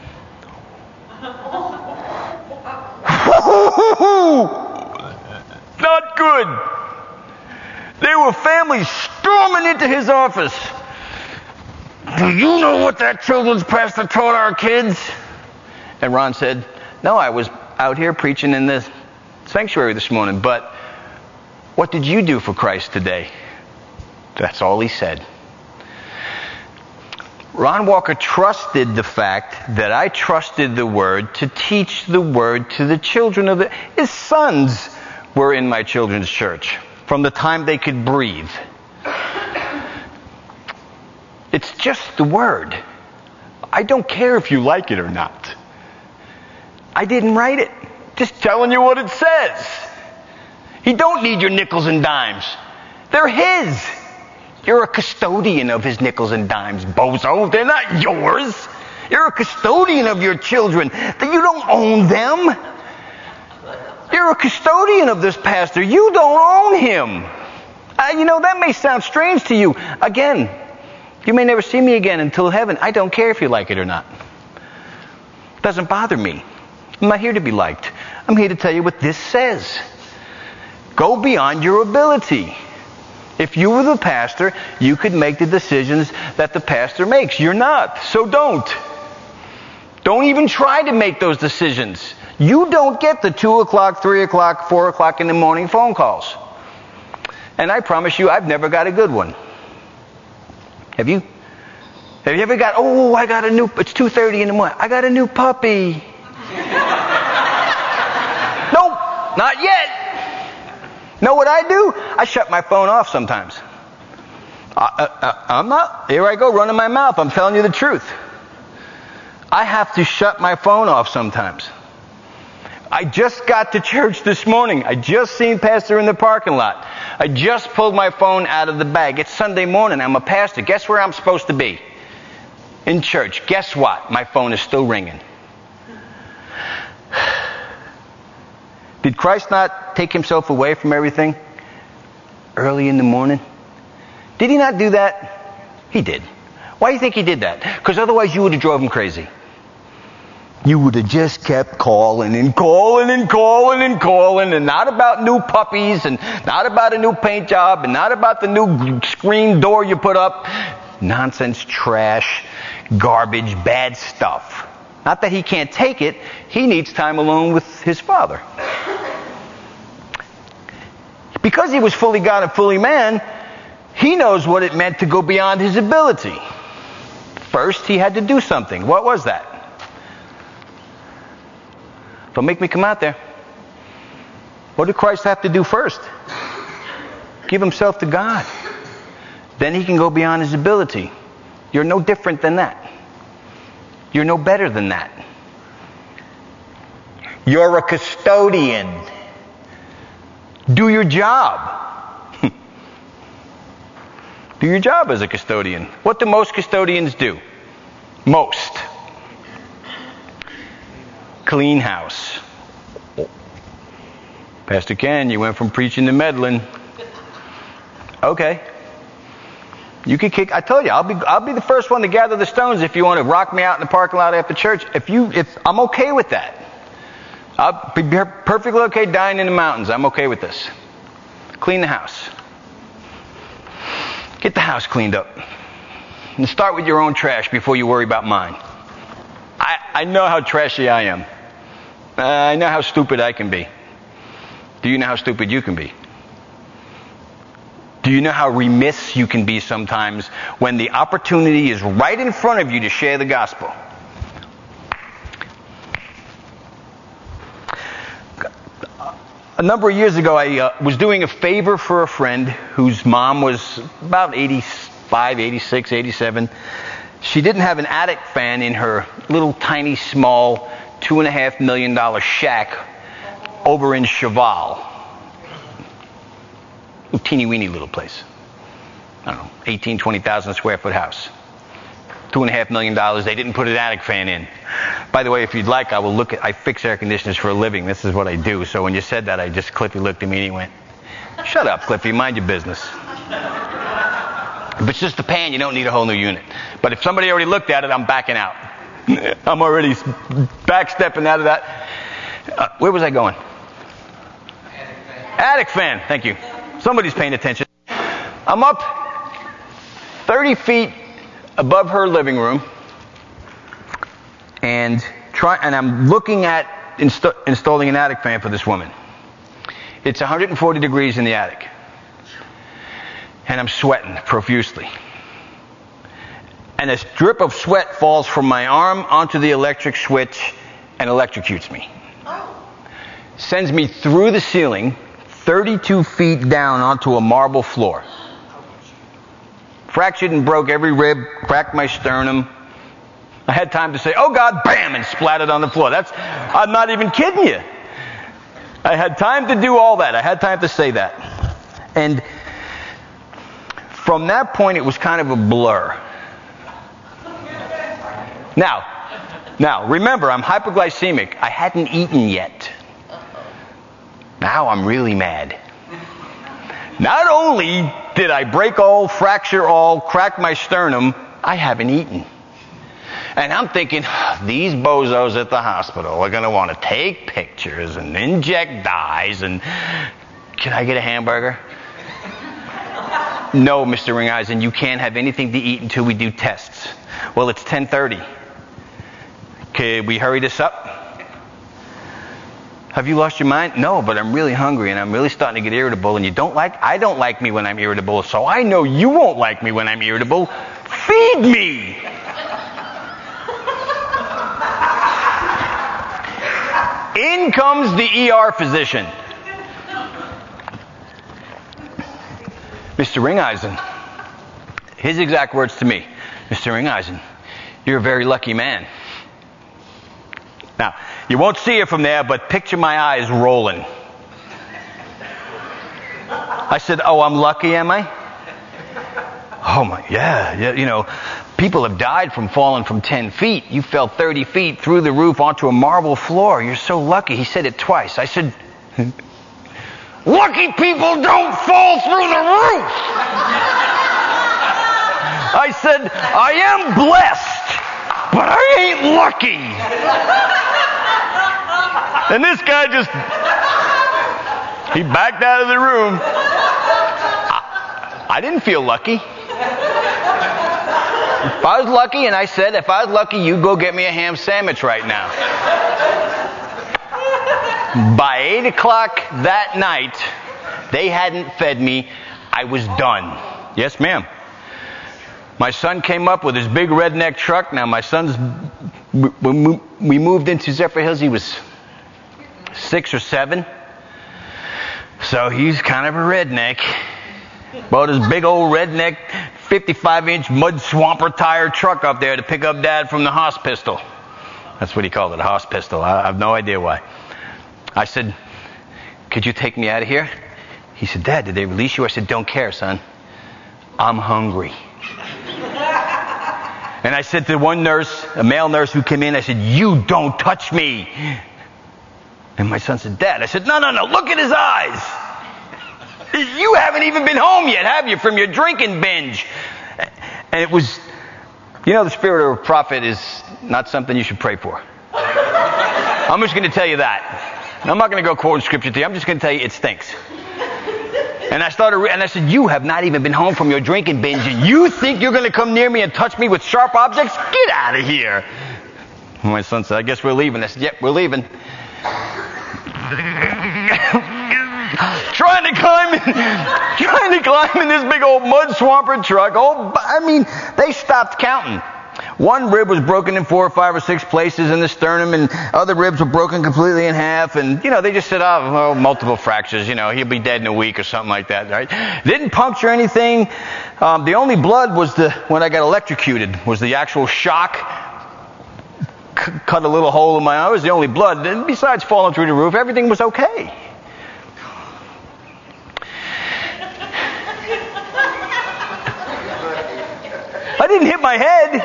Not good. There were families storming into his office. Do you know what that children's pastor taught our kids? And Ron said, no, I was out here preaching in the sanctuary this morning, but what did you do for Christ today? That's all he said. Ron Walker trusted the fact that I trusted the Word to teach the Word to the children of his sons were in my children's church from the time they could breathe. It's just the Word. I don't care if you like it or not. I didn't write it. Just telling you what it says. He don't need your nickels and dimes. They're his. You're a custodian of his nickels and dimes, bozo. They're not yours. You're a custodian of your children. You don't own them. You're a custodian of this pastor. You don't own him. That may sound strange to you. Again, you may never see me again until heaven. I don't care if you like it or not. It doesn't bother me. I'm not here to be liked. I'm here to tell you what this says. Go beyond your ability. If you were the pastor, you could make the decisions that the pastor makes. You're not, so don't. Don't even try to make those decisions. You don't get the 2 o'clock, 3 o'clock, 4 o'clock in the morning phone calls. And I promise you, I've never got a good one. Have you? Have you ever got, it's 2:30 in the morning. I got a new puppy. Nope, not yet. Know what I do? I shut my phone off sometimes. I'm not, here I go running my mouth. I'm telling you the truth. I have to shut my phone off sometimes. I just got to church this morning. I just seen Pastor in the parking lot. I just pulled my phone out of the bag. It's Sunday morning. I'm a pastor. Guess where I'm supposed to be? In church. Guess what? My phone is still ringing. Did Christ not take himself away from everything early in the morning? Did he not do that? He did. Why do you think he did that? Because otherwise you would have drove him crazy. You would have just kept calling and calling and calling and calling, and not about new puppies and not about a new paint job and not about the new screen door you put up. Nonsense, trash, garbage, bad stuff. Not that he can't take it. He needs time alone with his Father. Because he was fully God and fully man, he knows what it meant to go beyond his ability. First, he had to do something. What was that? Don't make me come out there. What did Christ have to do first? Give himself to God. Then he can go beyond his ability. You're no different than that. You're no better than that. You're a custodian. Do your job. Do your job as a custodian. What do most custodians do? Most. Clean house. Pastor Ken, you went from preaching to meddling. Okay. You can kick. I told you, I'll be the first one to gather the stones if you want to rock me out in the parking lot after church. If I'm okay with that. I'll be perfectly okay dying in the mountains. I'm okay with this. Clean the house. Get the house cleaned up. And start with your own trash before you worry about mine. I know how trashy I am. I know how stupid I can be. Do you know how stupid you can be? Do you know how remiss you can be sometimes when the opportunity is right in front of you to share the gospel? A number of years ago, I was doing a favor for a friend whose mom was about 85, 86, 87. She didn't have an attic fan in her little tiny small $2.5 million shack over in Cheval. A teeny weeny little place. I don't know, 18, 20,000 square foot house. $2.5 million. They didn't put an attic fan in. By the way, if you'd like, I fix air conditioners for a living. This is what I do. So when you said that, Cliffy looked at me and he went, "Shut up, Cliffy, mind your business." If it's just a pan, you don't need a whole new unit. But if somebody already looked at it, I'm backing out. I'm already backstepping out of that. Where was I going? Attic fan. Thank you. Somebody's paying attention. I'm up 30 feet above her living room, and I'm looking at installing an attic fan for this woman. It's 140 degrees in the attic, and I'm sweating profusely. And a drip of sweat falls from my arm onto the electric switch and electrocutes me. Sends me through the ceiling, 32 feet down onto a marble floor. Fractured and broke every rib, cracked my sternum. I had time to say, "Oh God," bam, and splattered on the floor. I'm not even kidding you. I had time to do all that. I had time to say that. And from that point, it was kind of a blur. Now, remember, I'm hypoglycemic. I hadn't eaten yet. Now I'm really mad. Not only did I break all, fracture all, crack my sternum, I haven't eaten. And I'm thinking, these bozos at the hospital are going to want to take pictures and inject dyes and... Can I get a hamburger? No, Mr. Ringeisen, you can't have anything to eat until we do tests. Well, it's 10:30. Could we hurry this up? Have you lost your mind? No, but I'm really hungry and I'm really starting to get irritable, and I don't like me when I'm irritable, so I know you won't like me when I'm irritable. Feed me. In comes the ER physician. Mr. Ringeisen. His exact words to me. Mr. Ringeisen, you're a very lucky man. Now, you won't see it from there, but picture my eyes rolling. I said, oh, I'm lucky, am I? Oh, my, yeah, you know, people have died from falling from 10 feet. You fell 30 feet through the roof onto a marble floor. You're so lucky. He said it twice. I said, lucky people don't fall through the roof. I said, I am blessed, but I ain't lucky. And this guy just, he backed out of the room. I didn't feel lucky. If I was lucky, and I said, if I was lucky, you go get me a ham sandwich right now. By 8 o'clock that night, they hadn't fed me. I was done. Yes, ma'am. My son came up with his big redneck truck. Now, my son's, when we moved into Zephyr Hills, he was 6 or 7. So he's kind of a redneck. Brought his big old redneck 55-inch mud swamper tire truck up there to pick up Dad from the hospital. That's what he called it, a hospital. I have no idea why. I said, could you take me out of here? He said, Dad, did they release you? I said, don't care, son. I'm hungry. And I said to one nurse, a male nurse who came in, I said, you don't touch me. And my son said, Dad. I said, no, look at his eyes. You haven't even been home yet, have you, from your drinking binge? And it was, you know, the spirit of a prophet is not something you should pray for. I'm just going to tell you that. I'm not going to go quoting scripture to you. I'm just going to tell you it stinks. And I said, you have not even been home from your drinking binge, and you think you're going to come near me and touch me with sharp objects? Get out of here. And my son said, I guess we're leaving. I said, yep, we're leaving. Trying to climb in this big old mud swamper truck. Oh, I mean, they stopped counting. One rib was broken in 4 or 5 or 6 places in the sternum, and other ribs were broken completely in half. And, you know, they just said, oh, multiple fractures. You know, he'll be dead in a week or something like that, right? Didn't puncture anything. The only blood was when I got electrocuted, was the actual shock. Cut a little hole in my eye. It was the only blood. And besides falling through the roof, everything was okay. I didn't hit my head.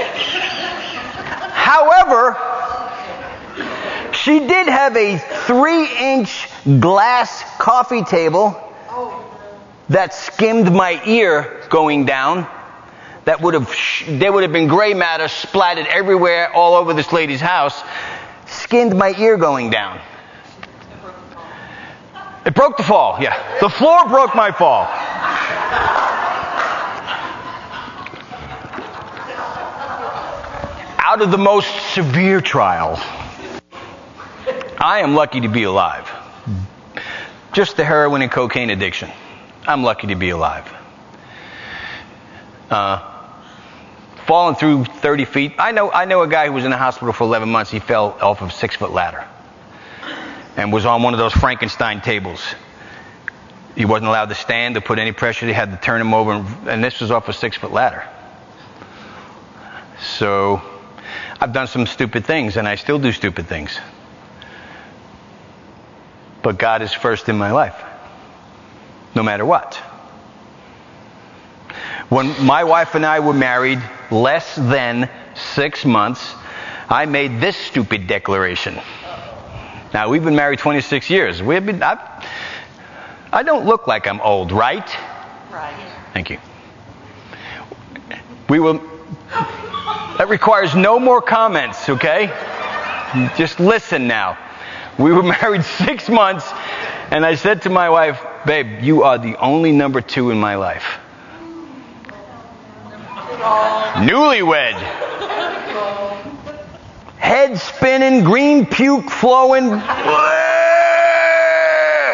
However, she did have a 3-inch glass coffee table that skimmed my ear going down. There would have been gray matter splattered everywhere all over this lady's house. Skinned my ear going down. It broke the fall, yeah. The floor broke my fall. Out of the most severe trial, I am lucky to be alive. Just the heroin and cocaine addiction. I'm lucky to be alive. Falling through 30 feet. I know a guy who was in the hospital for 11 months. He fell off of a 6-foot ladder and was on one of those Frankenstein tables. He wasn't allowed to stand or put any pressure. They had to turn him over, and this was off a 6-foot ladder. So I've done some stupid things, and I still do stupid things. But God is first in my life, no matter what. When my wife and I were married less than 6 months, I made this stupid declaration. Now, we've been married 26 years. I don't look like I'm old, right? Right. Thank you. That requires no more comments, okay? Just listen now. We were married 6 months, and I said to my wife, babe, you are the only number 2 in my life. Newlywed. Head spinning, green puke flowing.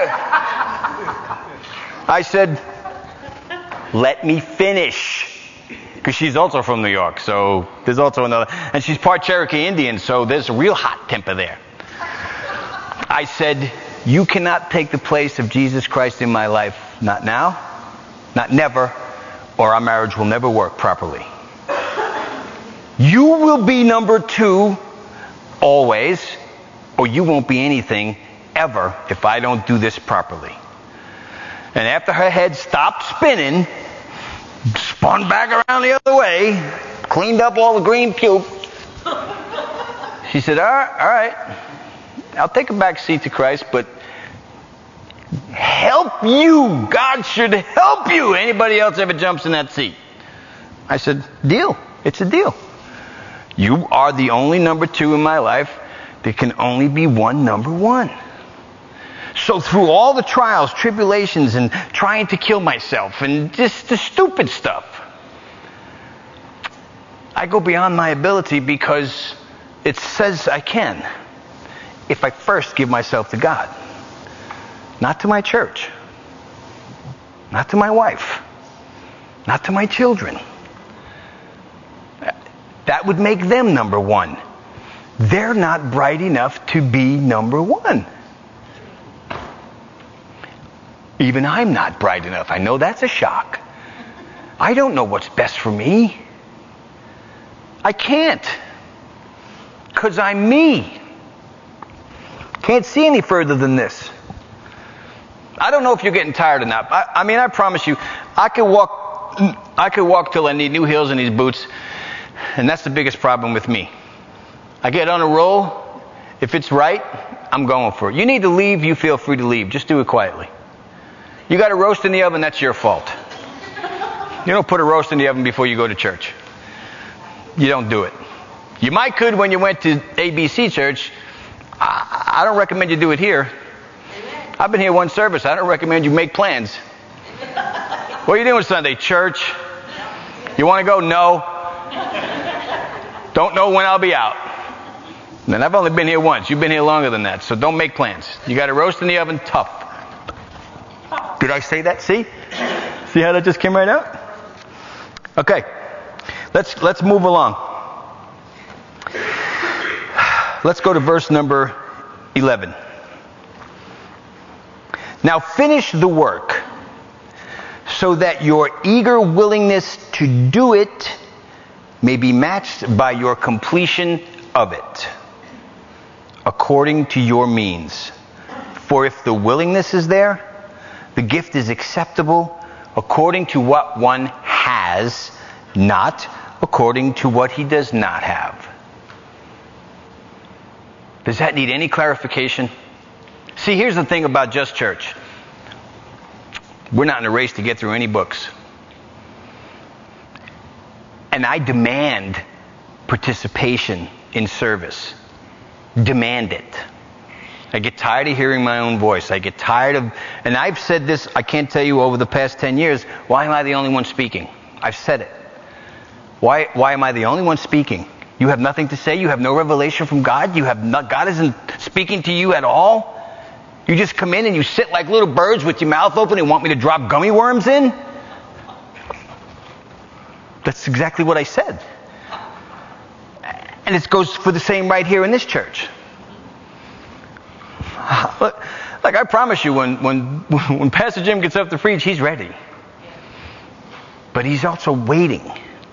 I said, let me finish. Because she's also from New York, so there's also another. And she's part Cherokee Indian, so there's a real hot temper there. I said, you cannot take the place of Jesus Christ in my life. Not now, not never, or our marriage will never work properly. You will be number 2 always, or you won't be anything ever if I don't do this properly. And after her head stopped spinning, spun back around the other way, cleaned up all the green puke, she said, all right, I'll take a back seat to Christ, but help you. God should help you. Anybody else ever jumps in that seat? I said, deal. It's a deal. You are the only number 2 in my life. There can only be one number 1. So through all the trials, tribulations, and trying to kill myself, and just the stupid stuff, I go beyond my ability because it says I can. If I first give myself to God. Not to my church. Not to my wife. Not to my children. That would make them number 1. They're not bright enough to be number 1. Even I'm not bright enough. I know that's a shock. I don't know what's best for me. I can't. Because I'm me. Can't see any further than this. I don't know if you're getting tired or not. I mean, I promise you, I could walk till I need new heels in these boots, and that's the biggest problem with me. I get on a roll. If it's right, I'm going for it. You need to leave, you feel free to leave. Just do it quietly. You got a roast in the oven, that's your fault. You don't put a roast in the oven before you go to church. You don't do it. You might could when you went to ABC church. I don't recommend you do it here. I've been here one service. I don't recommend you make plans. What are you doing Sunday? Church? You want to go? No. Don't know when I'll be out. And I've only been here once. You've been here longer than that, so don't make plans. You got a roast in the oven, tough. Did I say that? See? See how that just came right out? Okay. Let's move along. Let's go to verse number 11. Now finish the work so that your eager willingness to do it may be matched by your completion of it, according to your means. For if the willingness is there, the gift is acceptable according to what one has, not according to what he does not have. Does that need any clarification? See, here's the thing about Just Church. We're not in a race to get through any books. And I demand participation in service. Demand it. I get tired of hearing my own voice. I get tired of, and I've said this, I can't tell you over the past 10 years, why am I the only one speaking? I've said it. Why am I the only one speaking? You have nothing to say? You have no revelation from God? God isn't speaking to you at all? You just come in and you sit like little birds with your mouth open and want me to drop gummy worms in? That's exactly what I said. And it goes for the same right here in this church. Like I promise you, when Pastor Jim gets up to preach, he's ready. But he's also waiting.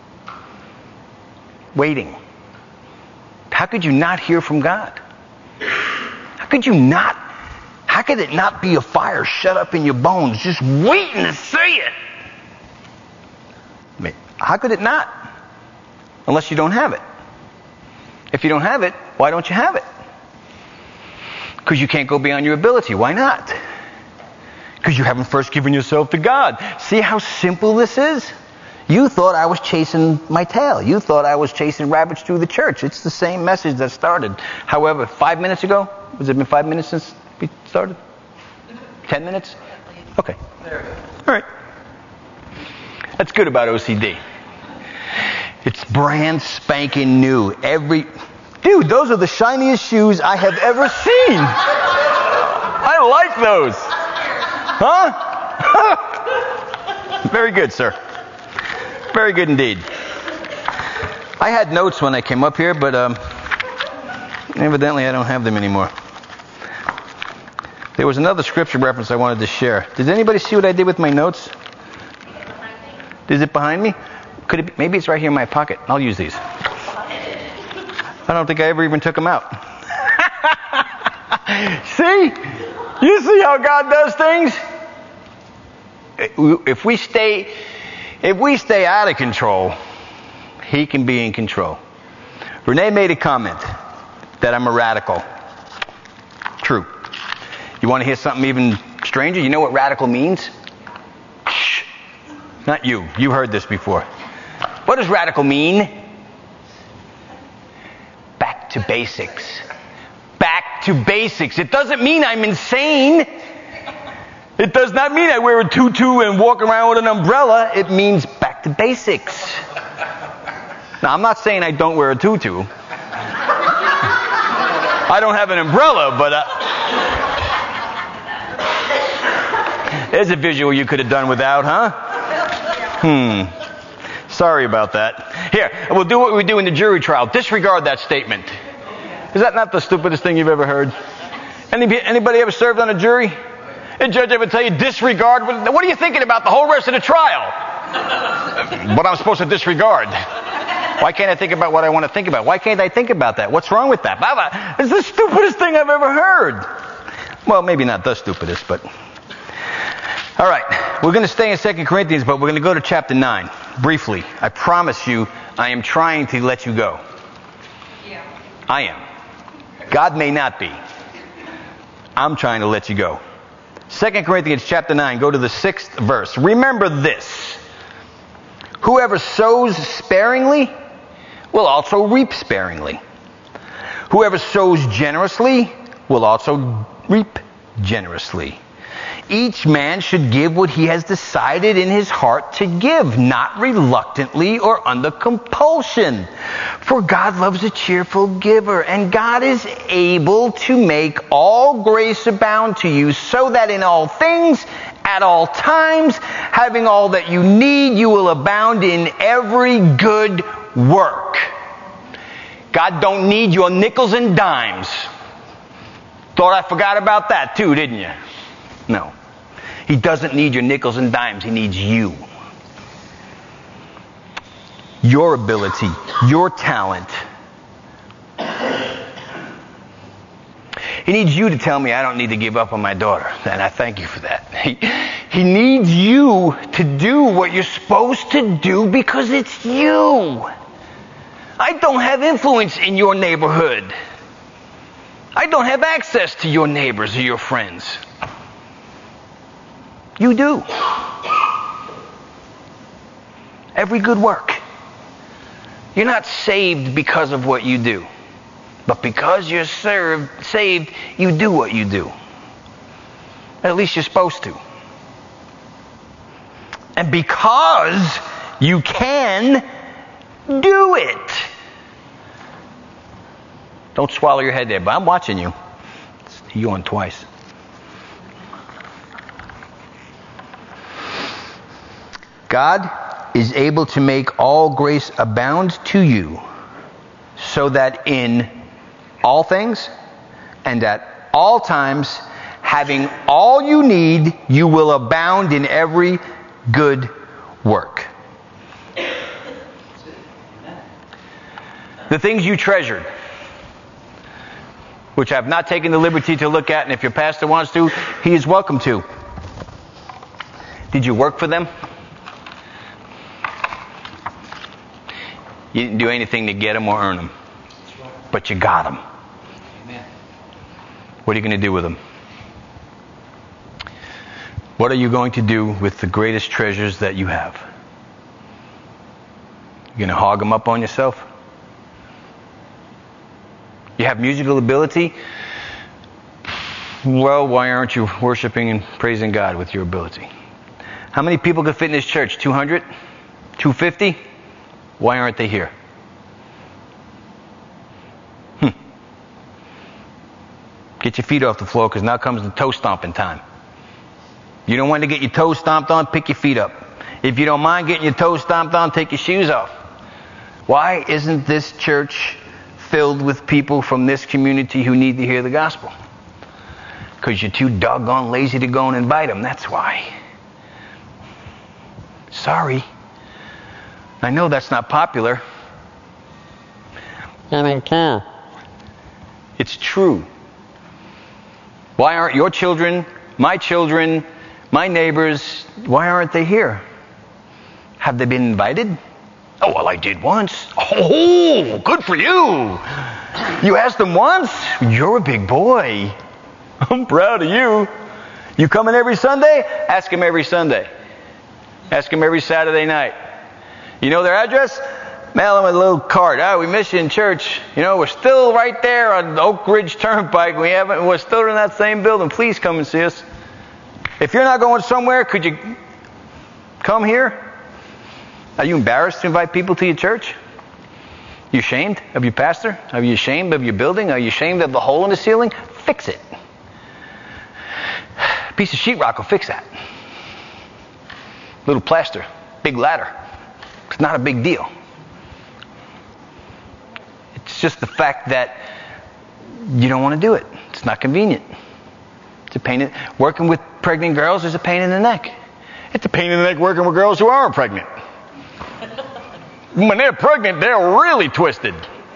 Waiting. How could you not hear from God? How could it not be a fire shut up in your bones, just waiting to say it? I mean, how could it not? Unless you don't have it. If you don't have it, why don't you have it? Because you can't go beyond your ability. Why not? Because you haven't first given yourself to God. See how simple this is? You thought I was chasing my tail. You thought I was chasing rabbits through the church. It's the same message that started. However, 5 minutes ago? Has it been 5 minutes since we started? 10 minutes? Okay. All right. That's good about OCD. It's brand spanking new. Dude, those are the shiniest shoes I have ever seen. I like those. Huh? Very good, sir. Very good indeed. I had notes when I came up here, but evidently I don't have them anymore. There was another scripture reference I wanted to share. Did anybody see what I did with my notes? Is it behind me? Could it be? Maybe it's right here in my pocket. I'll use these. I don't think I ever even took them out. See? You see how God does things? If we stay out of control, He can be in control. Renee made a comment that I'm a radical. True. You want to hear something even stranger? You know what radical means? Shh. Not you. You heard this before. What does radical mean? Back to basics. Back to basics. It doesn't mean I'm insane. It does not mean I wear a tutu and walk around with an umbrella. It means back to basics. Now, I'm not saying I don't wear a tutu. I don't have an umbrella, but there's a visual you could have done without, huh? Sorry about that. Here, we'll do what we do in the jury trial. Disregard that statement. Is that not the stupidest thing you've ever heard? Anybody ever served on a jury? A judge ever tell you disregard? What are you thinking about the whole rest of the trial? What I'm supposed to disregard. Why can't I think about what I want to think about? Why can't I think about that? What's wrong with that? It's the stupidest thing I've ever heard. Well, maybe not the stupidest, but... All right, we're going to stay in 2 Corinthians, but we're going to go to chapter 9. Briefly, I promise you, I am trying to let you go. Yeah. I am. God may not be. I'm trying to let you go. 2 Corinthians chapter 9, go to the 6th verse. Remember this. Whoever sows sparingly will also reap sparingly. Whoever sows generously will also reap generously. Each man should give what he has decided in his heart to give, not reluctantly or under compulsion. For God loves a cheerful giver, and God is able to make all grace abound to you, so that in all things, at all times, having all that you need, you will abound in every good work. God don't need your nickels and dimes. Thought I forgot about that too, didn't you? No. He doesn't need your nickels and dimes. He needs you. Your ability, your talent. He needs you to tell me I don't need to give up on my daughter. And I thank you for that. He needs you to do what you're supposed to do because it's you. I don't have influence in your neighborhood. I don't have access to your neighbors or your friends. You do. Every good work. You're not saved because of what you do. But because you're saved, you do what you do. At least you're supposed to. And because you can do it. Don't swallow your head there, but I'm watching you. You on twice. God is able to make all grace abound to you, so that in all things and at all times, having all you need, you will abound in every good work. The things you treasured, which I've not taken the liberty to look at, and if your pastor wants to, he is welcome to. Did you work for them? You didn't do anything to get them or earn them. But you got them. Amen. What are you going to do with them? What are you going to do with the greatest treasures that you have? You going to hog them up on yourself? You have musical ability? Well, why aren't you worshiping and praising God with your ability? How many people could fit in this church? 200? 250? Why aren't they here? Get your feet off the floor, because now comes the toe stomping time. You don't want to get your toes stomped on? Pick your feet up. If you don't mind getting your toes stomped on, take your shoes off. Why isn't this church filled with people from this community who need to hear the gospel? Because you're too doggone lazy to go and invite them. That's why. Sorry. I know that's not popular. I don't care. It's true. Why aren't your children, my neighbors, why aren't they here? Have they been invited? Oh, well, I did once. Oh, good for you. You asked them once? You're a big boy. I'm proud of you. You coming every Sunday? Ask them every Sunday. Ask them every Saturday night. You know their address? Mail them a little card. We miss you in church. We're still right there on the Oak Ridge Turnpike. We're still in that same building. Please come and see us. If you're not going somewhere, could you come here? Are you embarrassed to invite people to your church? You ashamed of your pastor? Are you ashamed of your building? Are you ashamed of the hole in the ceiling? Fix it. A piece of sheetrock will fix that. Little plaster, big ladder. It's not a big deal. It's just the fact that you don't want to do it. It's not convenient. It's a pain. Working with pregnant girls is a pain in the neck. It's a pain in the neck working with girls who aren't pregnant. When they're pregnant, they're really twisted.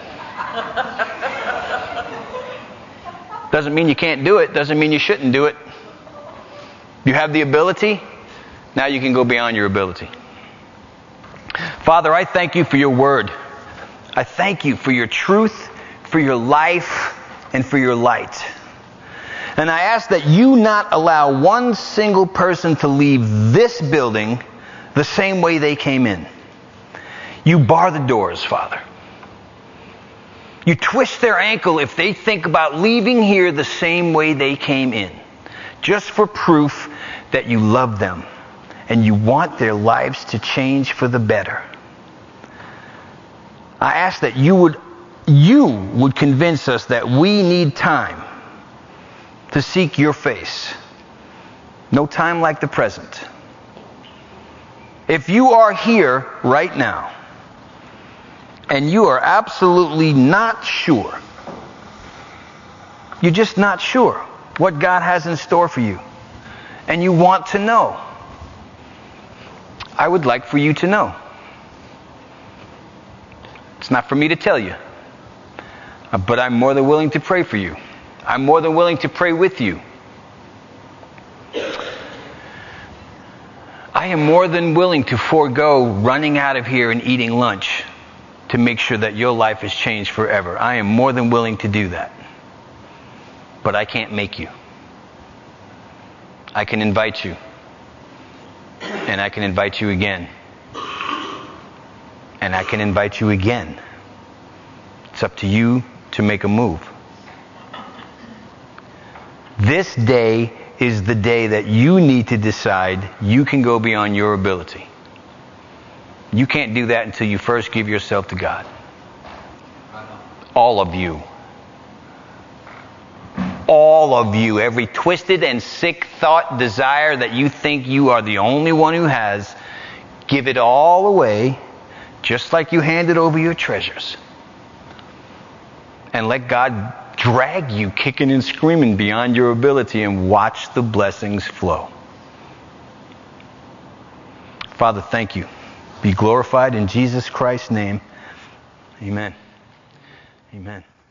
Doesn't mean you can't do it. Doesn't mean you shouldn't do it. You have the ability. Now you can go beyond your ability. Father, I thank you for your word. I thank you for your truth, for your life, and for your light. And I ask that you not allow one single person to leave this building the same way they came in. You bar the doors, Father. You twist their ankle if they think about leaving here the same way they came in, just for proof that you love them and you want their lives to change for the better. I ask that you would convince us that we need time to seek your face. No time like the present. If you are here right now and you are absolutely not sure, you're just not sure what God has in store for you, and you want to know, I would like for you to know. It's not for me to tell you, but I'm more than willing to pray for you. I'm more than willing to pray with you. I am more than willing to forego running out of here and eating lunch to make sure that your life is changed forever. I am more than willing to do that. But I can't make you. I can invite you. And I can invite you again. And I can invite you again. It's up to you to make a move. This day is the day that you need to decide you can go beyond your ability. You can't do that until you first give yourself to God. All of you. All of you. Every twisted and sick thought, desire that you think you are the only one who has, give it all away, just like you handed over your treasures. And let God drag you kicking and screaming beyond your ability and watch the blessings flow. Father, thank you. Be glorified in Jesus Christ's name. Amen. Amen.